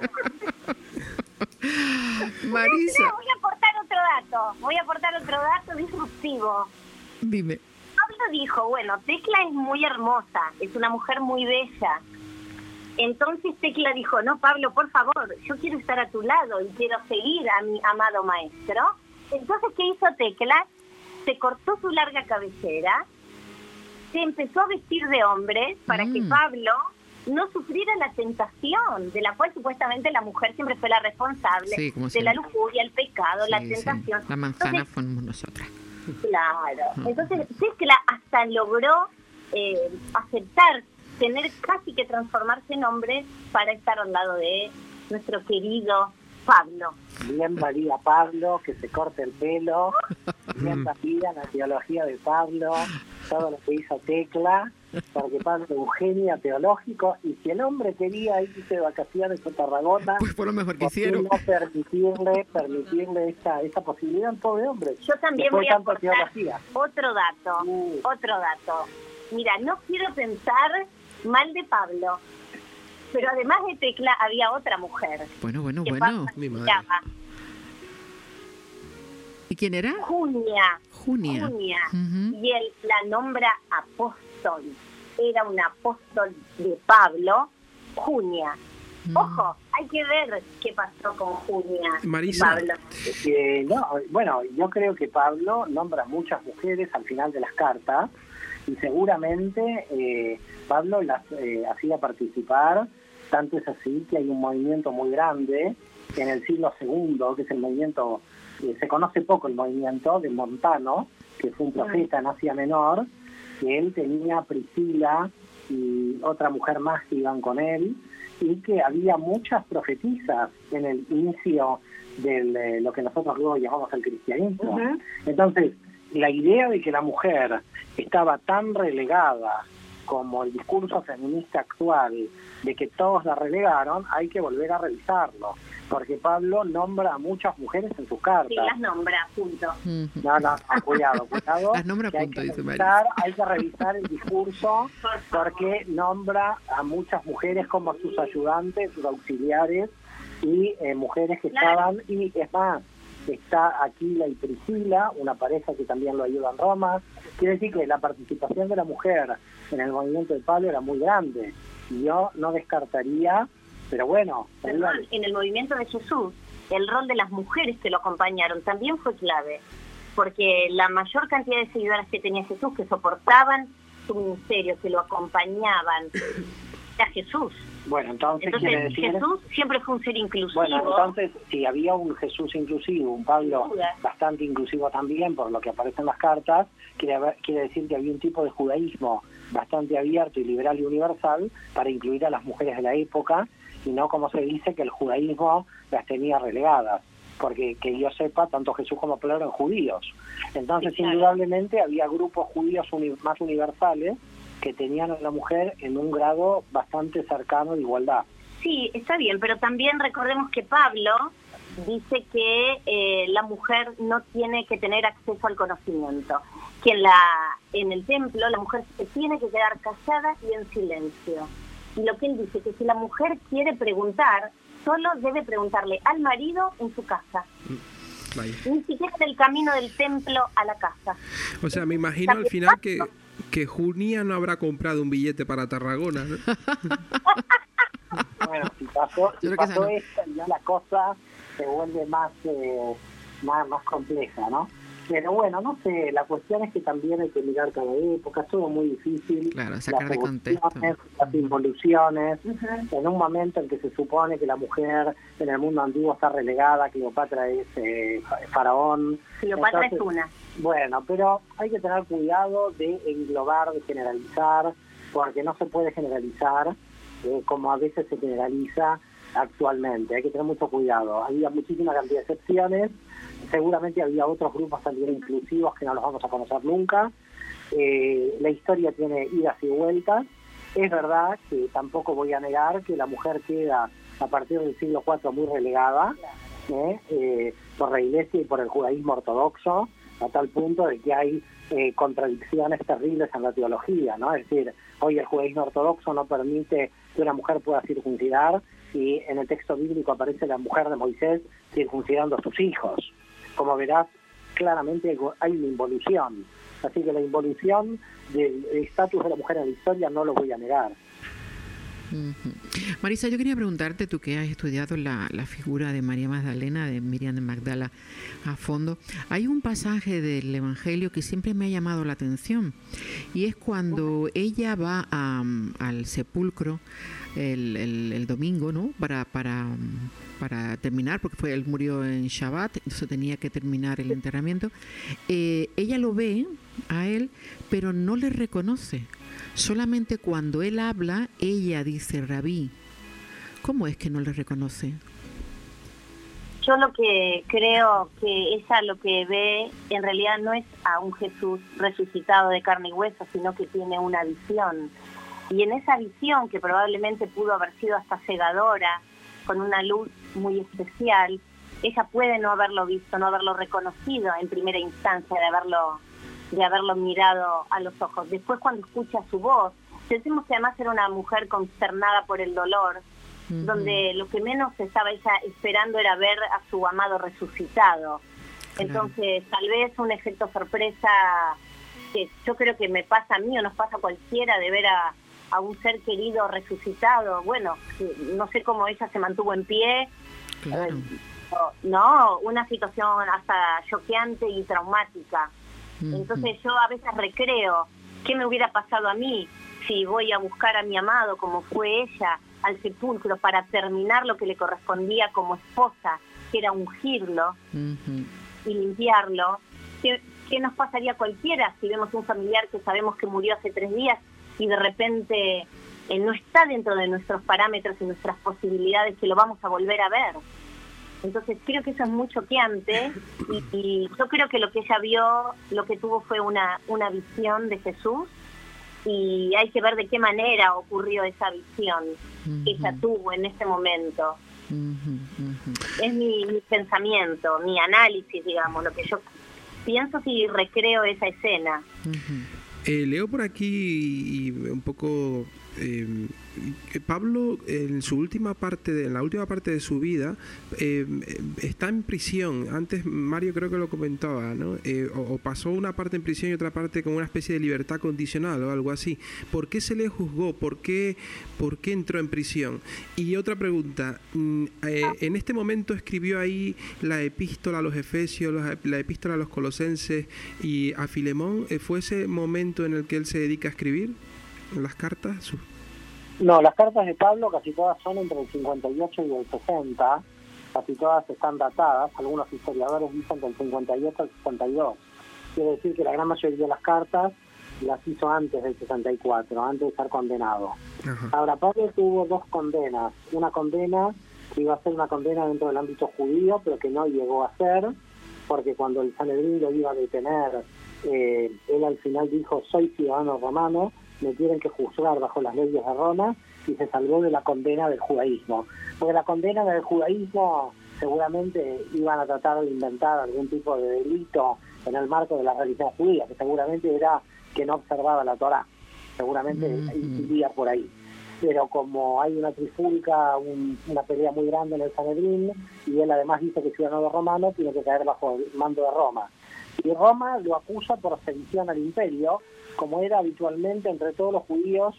Marisa, Voy a aportar otro dato, voy a aportar otro dato disruptivo. dime. Pablo dijo, bueno, Tecla es muy hermosa, es una mujer muy bella. Entonces Tecla dijo, no, Pablo, por favor, yo quiero estar a tu lado y quiero seguir a mi amado maestro. Entonces, ¿qué hizo Tecla? Se cortó su larga cabellera, se empezó a vestir de hombre para Mm. que Pablo no sufriera la tentación, de la cual supuestamente la mujer siempre fue la responsable, Sí, como de la siempre. lujuria, el pecado, la Sí, sí. tentación. La manzana Entonces, fuimos nosotras. claro. Entonces, Tecla hasta logró eh, aceptar, tener casi que transformarse en hombre para estar al lado de nuestro querido Pablo. Bien valía Pablo, que se corte el pelo, bien valía la teología de Pablo, todo lo que hizo Tecla, porque Pablo es un genio teológico, y si el hombre quería irse de vacaciones a Tarragona, Pues fue lo mejor que ¿por qué hicieron. no permitirle, permitirle esta, esta posibilidad al pobre hombre? Yo también Después voy de a tanta aportar teología. otro dato, Uh. otro dato. Mira, no quiero pensar mal de Pablo, pero además de Tecla había otra mujer. Bueno, bueno, que bueno. Pablo Mi se madre. llama ¿Y quién era? Junia. Junia. Junia. Ujú. Y él la nombra apóstol. Era un apóstol de Pablo, Junia. Mm. Ojo, hay que ver qué pasó con Junia y Marisa. Pablo. Eh, no, bueno, yo creo que Pablo nombra muchas mujeres al final de las cartas, y seguramente eh, Pablo las eh, hacía participar. Tanto es así que hay un movimiento muy grande en el siglo segundo, que es el movimiento, eh, se conoce poco el movimiento de Montano, que fue un profeta en Asia Menor, que él tenía a Priscila y otra mujer más que iban con él, y que había muchas profetisas en el inicio de lo que nosotros luego llamamos el cristianismo. Uh-huh. Entonces, la idea de que la mujer estaba tan relegada como el discurso feminista actual, de que todos la relegaron, hay que volver a revisarlo, porque Pablo nombra a muchas mujeres en sus cartas. Sí, las nombra, punto. No, no, no, cuidado, cuidado. Las nombra, punto, dice María. Hay que revisar el discurso, porque nombra a muchas mujeres como sus ayudantes, sus auxiliares, y eh, mujeres que claro. estaban, y es más, está Aquila y Priscila, una pareja que también lo ayuda en Roma. Quiere decir que la participación de la mujer en el movimiento de Pablo era muy grande. Y yo no descartaría, pero bueno... Perdón, en el movimiento de Jesús, el rol de las mujeres que lo acompañaron también fue clave, porque la mayor cantidad de seguidoras que tenía Jesús, que soportaban su ministerio, que lo acompañaban, era Jesús. Bueno, entonces, entonces quiere decir... Jesús siempre fue un ser inclusivo. Bueno, entonces, si había un Jesús inclusivo, un Pablo bastante inclusivo también, por lo que aparece en las cartas, quiere, haber, quiere decir que había un tipo de judaísmo bastante abierto y liberal y universal para incluir a las mujeres de la época, y no como se dice que el judaísmo las tenía relegadas, porque que yo sepa, tanto Jesús como Pablo eran judíos. Entonces, sí, claro. indudablemente, había grupos judíos uni- más universales que tenían a la mujer en un grado bastante cercano de igualdad. Sí, está bien, pero también recordemos que Pablo dice que eh, la mujer no tiene que tener acceso al conocimiento, que en, la, en el templo la mujer se tiene que quedar callada y en silencio. Y lo que él dice, que si la mujer quiere preguntar, solo debe preguntarle al marido en su casa. Vaya. Ni siquiera del camino del templo a la casa. O sea, me imagino al final que... que Junia no habrá comprado un billete para Tarragona, ¿no? Bueno, si pasó, si pasó esto, ya la cosa se vuelve más, eh, más más compleja, ¿no? Pero bueno, no sé, la cuestión es que también hay que mirar cada época, es todo muy difícil. Claro, sacar de contexto. Las involuciones, uh-huh. En un momento en que se supone que la mujer en el mundo antiguo está relegada, Cleopatra es eh, faraón. Cleopatra es una. Bueno, pero hay que tener cuidado de englobar, de generalizar, porque no se puede generalizar eh, como a veces se generaliza actualmente. Hay que tener mucho cuidado. Había muchísima cantidad de excepciones, seguramente había otros grupos también inclusivos que no los vamos a conocer nunca. Eh, la historia tiene idas y vueltas. Es verdad que tampoco voy a negar que la mujer queda a partir del siglo cuarto muy relegada eh, eh, por la Iglesia y por el judaísmo ortodoxo, a tal punto de que hay eh, contradicciones terribles en la teología, ¿no? Es decir, hoy el judaísmo ortodoxo no permite que una mujer pueda circuncidar, y en el texto bíblico aparece la mujer de Moisés circuncidando a sus hijos. Como verás, claramente hay una involución. Así que la involución del estatus de la mujer en la historia no lo voy a negar. Uh-huh. Marisa, yo quería preguntarte, tú que has estudiado la, la figura de María Magdalena, de Miriam de Magdala a fondo, hay un pasaje del Evangelio que siempre me ha llamado la atención, y es cuando ella va a, al sepulcro el, el, el domingo, ¿no? Para, para, para terminar, porque fue él murió en Shabbat, entonces tenía que terminar el enterramiento. Eh, ella lo ve a él, pero no le reconoce. Solamente cuando él habla, ella dice Rabí. ¿Cómo es que no le reconoce? Yo lo que creo que ella lo que ve en realidad no es a un Jesús resucitado de carne y hueso, sino que tiene una visión. Y en esa visión, que probablemente pudo haber sido hasta cegadora, con una luz muy especial, ella puede no haberlo visto, no haberlo reconocido en primera instancia, de haberlo de haberlo mirado a los ojos. Después, cuando escucha su voz, decimos que además era una mujer consternada por el dolor, uh-huh. donde lo que menos estaba ella esperando era ver a su amado resucitado. Claro. Entonces, tal vez un efecto sorpresa que yo creo que me pasa a mí o nos pasa a cualquiera, de ver a, a un ser querido resucitado. Bueno, no sé cómo ella se mantuvo en pie. Claro. Eh, no, una situación hasta choqueante y traumática. Entonces yo a veces recreo qué me hubiera pasado a mí si voy a buscar a mi amado, como fue ella, al sepulcro para terminar lo que le correspondía como esposa, que era ungirlo uh-huh. y limpiarlo. ¿Qué, ¿Qué nos pasaría a cualquiera si vemos un familiar que sabemos que murió hace tres días y de repente eh, no está dentro de nuestros parámetros y nuestras posibilidades, que lo vamos a volver a ver. Entonces creo que eso es muy choqueante y, y yo creo que lo que ella vio, lo que tuvo fue una, una visión de Jesús, y hay que ver de qué manera ocurrió esa visión uh-huh. que ella tuvo en ese momento. Uh-huh, uh-huh. Es mi, mi pensamiento, mi análisis, digamos, lo que yo pienso si recreo esa escena. Uh-huh. Eh, leo por aquí y un poco... Eh, Pablo en su última parte de, en la última parte de su vida eh, está en prisión. Antes Mario creo que lo comentaba, ¿no? Eh, o, o pasó una parte en prisión y otra parte con una especie de libertad condicional o algo así. ¿Por qué se le juzgó? ¿Por qué, por qué entró en prisión? Y otra pregunta, eh, en este momento escribió ahí la epístola a los Efesios, la epístola a los Colosenses y a Filemón. ¿Fue ese momento en el que él se dedica a escribir las cartas? No, las cartas de Pablo casi todas son entre el cincuenta y ocho y el sesenta, casi todas están datadas, algunos historiadores dicen del cincuenta y ocho al sesenta y dos. Quiere decir que la gran mayoría de las cartas las hizo antes del sesenta y cuatro, antes de ser condenado. Ajá. Ahora, Pablo tuvo dos condenas, una condena que iba a ser una condena dentro del ámbito judío, pero que no llegó a ser, porque cuando el Sanedrín lo iba a detener, eh, él al final dijo, soy ciudadano romano, me tienen que juzgar bajo las leyes de Roma, y se salvó de la condena del judaísmo. Porque la condena del judaísmo seguramente iban a tratar de inventar algún tipo de delito en el marco de la religión judía, que seguramente era que no observaba la Torá, seguramente mm-hmm. iría por ahí. Pero como hay una trifulca, un, una pelea muy grande en el Sanedrín, y él además dice que es ciudadano romano, tiene que caer bajo el mando de Roma. Y Roma lo acusa por sedición al imperio, como era habitualmente entre todos los judíos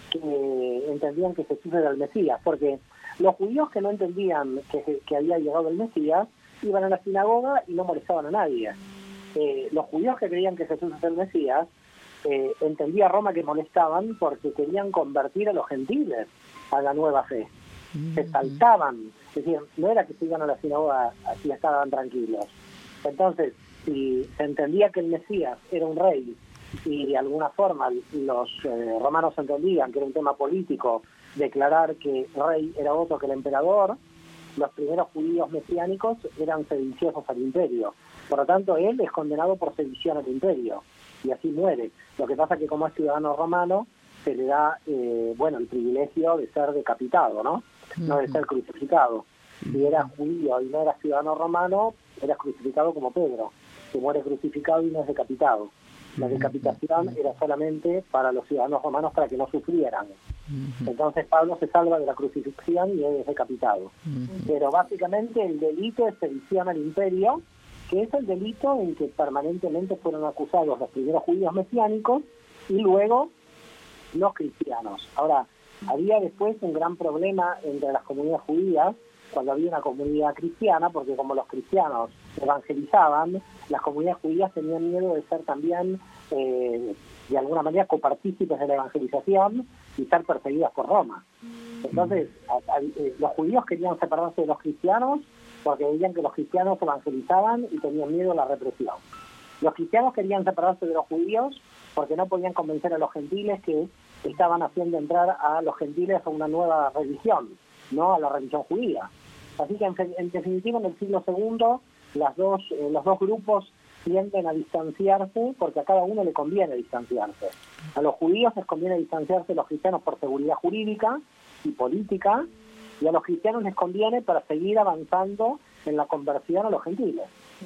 que entendían que Jesús era el Mesías, porque los judíos que no entendían que, que había llegado el Mesías iban a la sinagoga y no molestaban a nadie. Eh, los judíos que creían que Jesús es el Mesías, eh, entendía Roma que molestaban porque querían convertir a los gentiles a la nueva fe. Se saltaban, es decir, no era que se iban a la sinagoga así estaban tranquilos. Entonces, si se entendía que el Mesías era un rey, y de alguna forma los eh, romanos entendían que era un tema político declarar que rey era otro que el emperador, los primeros judíos mesiánicos eran sediciosos al imperio. Por lo tanto, él es condenado por sedición al imperio, y así muere. Lo que pasa es que como es ciudadano romano, se le da eh, bueno el privilegio de ser decapitado, ¿no? No de ser crucificado. Si era judío y no era ciudadano romano, era crucificado como Pedro, que muere crucificado y no es decapitado. La decapitación era solamente para los ciudadanos romanos para que no sufrieran. Entonces Pablo se salva de la crucifixión y es decapitado. Pero básicamente el delito es sedición al imperio, que es el delito en que permanentemente fueron acusados los primeros judíos mesiánicos y luego los cristianos. Ahora, había después un gran problema entre las comunidades judías cuando había una comunidad cristiana, porque como los cristianos evangelizaban, las comunidades judías tenían miedo de ser también, eh, de alguna manera, copartícipes de la evangelización y ser perseguidas por Roma. Entonces, a, a, eh, los judíos querían separarse de los cristianos porque veían que los cristianos evangelizaban y tenían miedo a la represión. Los cristianos querían separarse de los judíos porque no podían convencer a los gentiles que estaban haciendo entrar a los gentiles a una nueva religión, no a la religión judía. Así que en, en definitiva en el siglo segundo las dos, eh, los dos grupos tienden a distanciarse porque a cada uno le conviene distanciarse. A los judíos les conviene distanciarse, a los cristianos por seguridad jurídica y política, y a los cristianos les conviene para seguir avanzando en la conversión a los gentiles.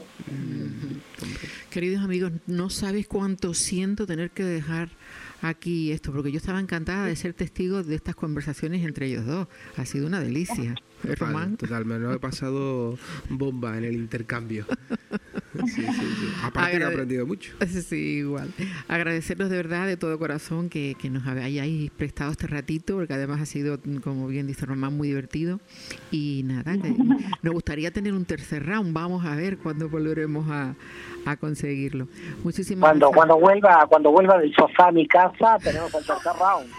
Queridos amigos, no sabes cuánto siento tener que dejar aquí esto, porque yo estaba encantada de ser testigo de estas conversaciones entre ellos dos. Ha sido una delicia. ¿Eh, Román? Total, me lo he pasado bomba en el intercambio. Sí, sí, sí. Aparte Agrade- he aprendido mucho. Sí, igual. Agradecerlos de verdad, de todo corazón, que, que nos hayáis prestado este ratito, porque además ha sido, como bien dice Román, muy divertido. Y nada, que nos gustaría tener un tercer round. Vamos a ver cuándo volveremos a, a conseguirlo. Muchísimas cuando, gracias. Cuando vuelva, cuando vuelva del sofá a mi casa, tenemos el tercer round.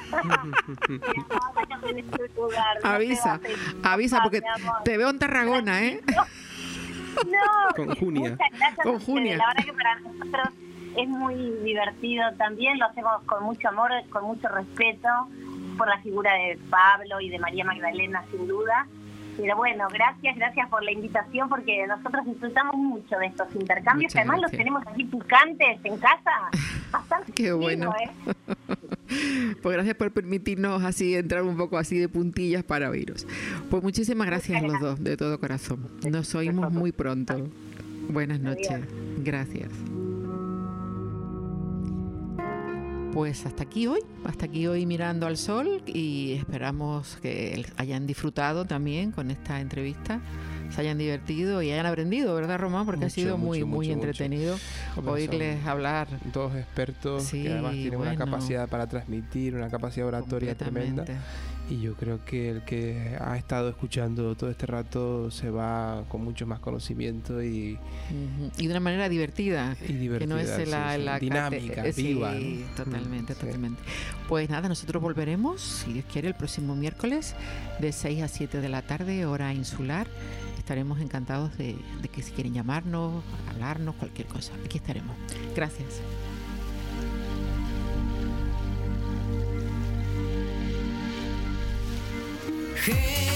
Avisa, avisa, porque te veo en Tarragona, ¿eh? No, con Junia. Muchas gracias con a Junia. La verdad que para nosotros es muy divertido también, lo hacemos con mucho amor, con mucho respeto por la figura de Pablo y de María Magdalena, sin duda. Pero bueno, gracias, gracias por la invitación, porque nosotros disfrutamos mucho de estos intercambios, que además los tenemos aquí picantes en casa. Bastante Qué bueno. Lindo, ¿eh? Pues gracias por permitirnos así entrar un poco así de puntillas para oíros. Pues muchísimas gracias a los dos, de todo corazón. Nos oímos muy pronto. Buenas noches. Gracias. Pues hasta aquí hoy, hasta aquí hoy Mirando al Sol, y esperamos que hayan disfrutado también con esta entrevista, se hayan divertido y hayan aprendido, ¿verdad, Román? Porque mucho, ha sido muy, mucho, muy mucho, entretenido mucho. oírles hablar. Dos expertos sí, que además tienen bueno, una capacidad para transmitir, una capacidad oratoria tremenda. Y yo creo que el que ha estado escuchando todo este rato se va con mucho más conocimiento y... Uh-huh. Y de una manera divertida. Y divertida, que no es la, sí, sí. la dinámica, cate- viva. Sí, ¿no? totalmente, sí. totalmente. Pues nada, nosotros volveremos, si Dios quiere, el próximo miércoles de seis a siete de la tarde, hora insular. Estaremos encantados de, de que si quieren llamarnos, hablarnos, cualquier cosa. Aquí estaremos. Gracias. Hey.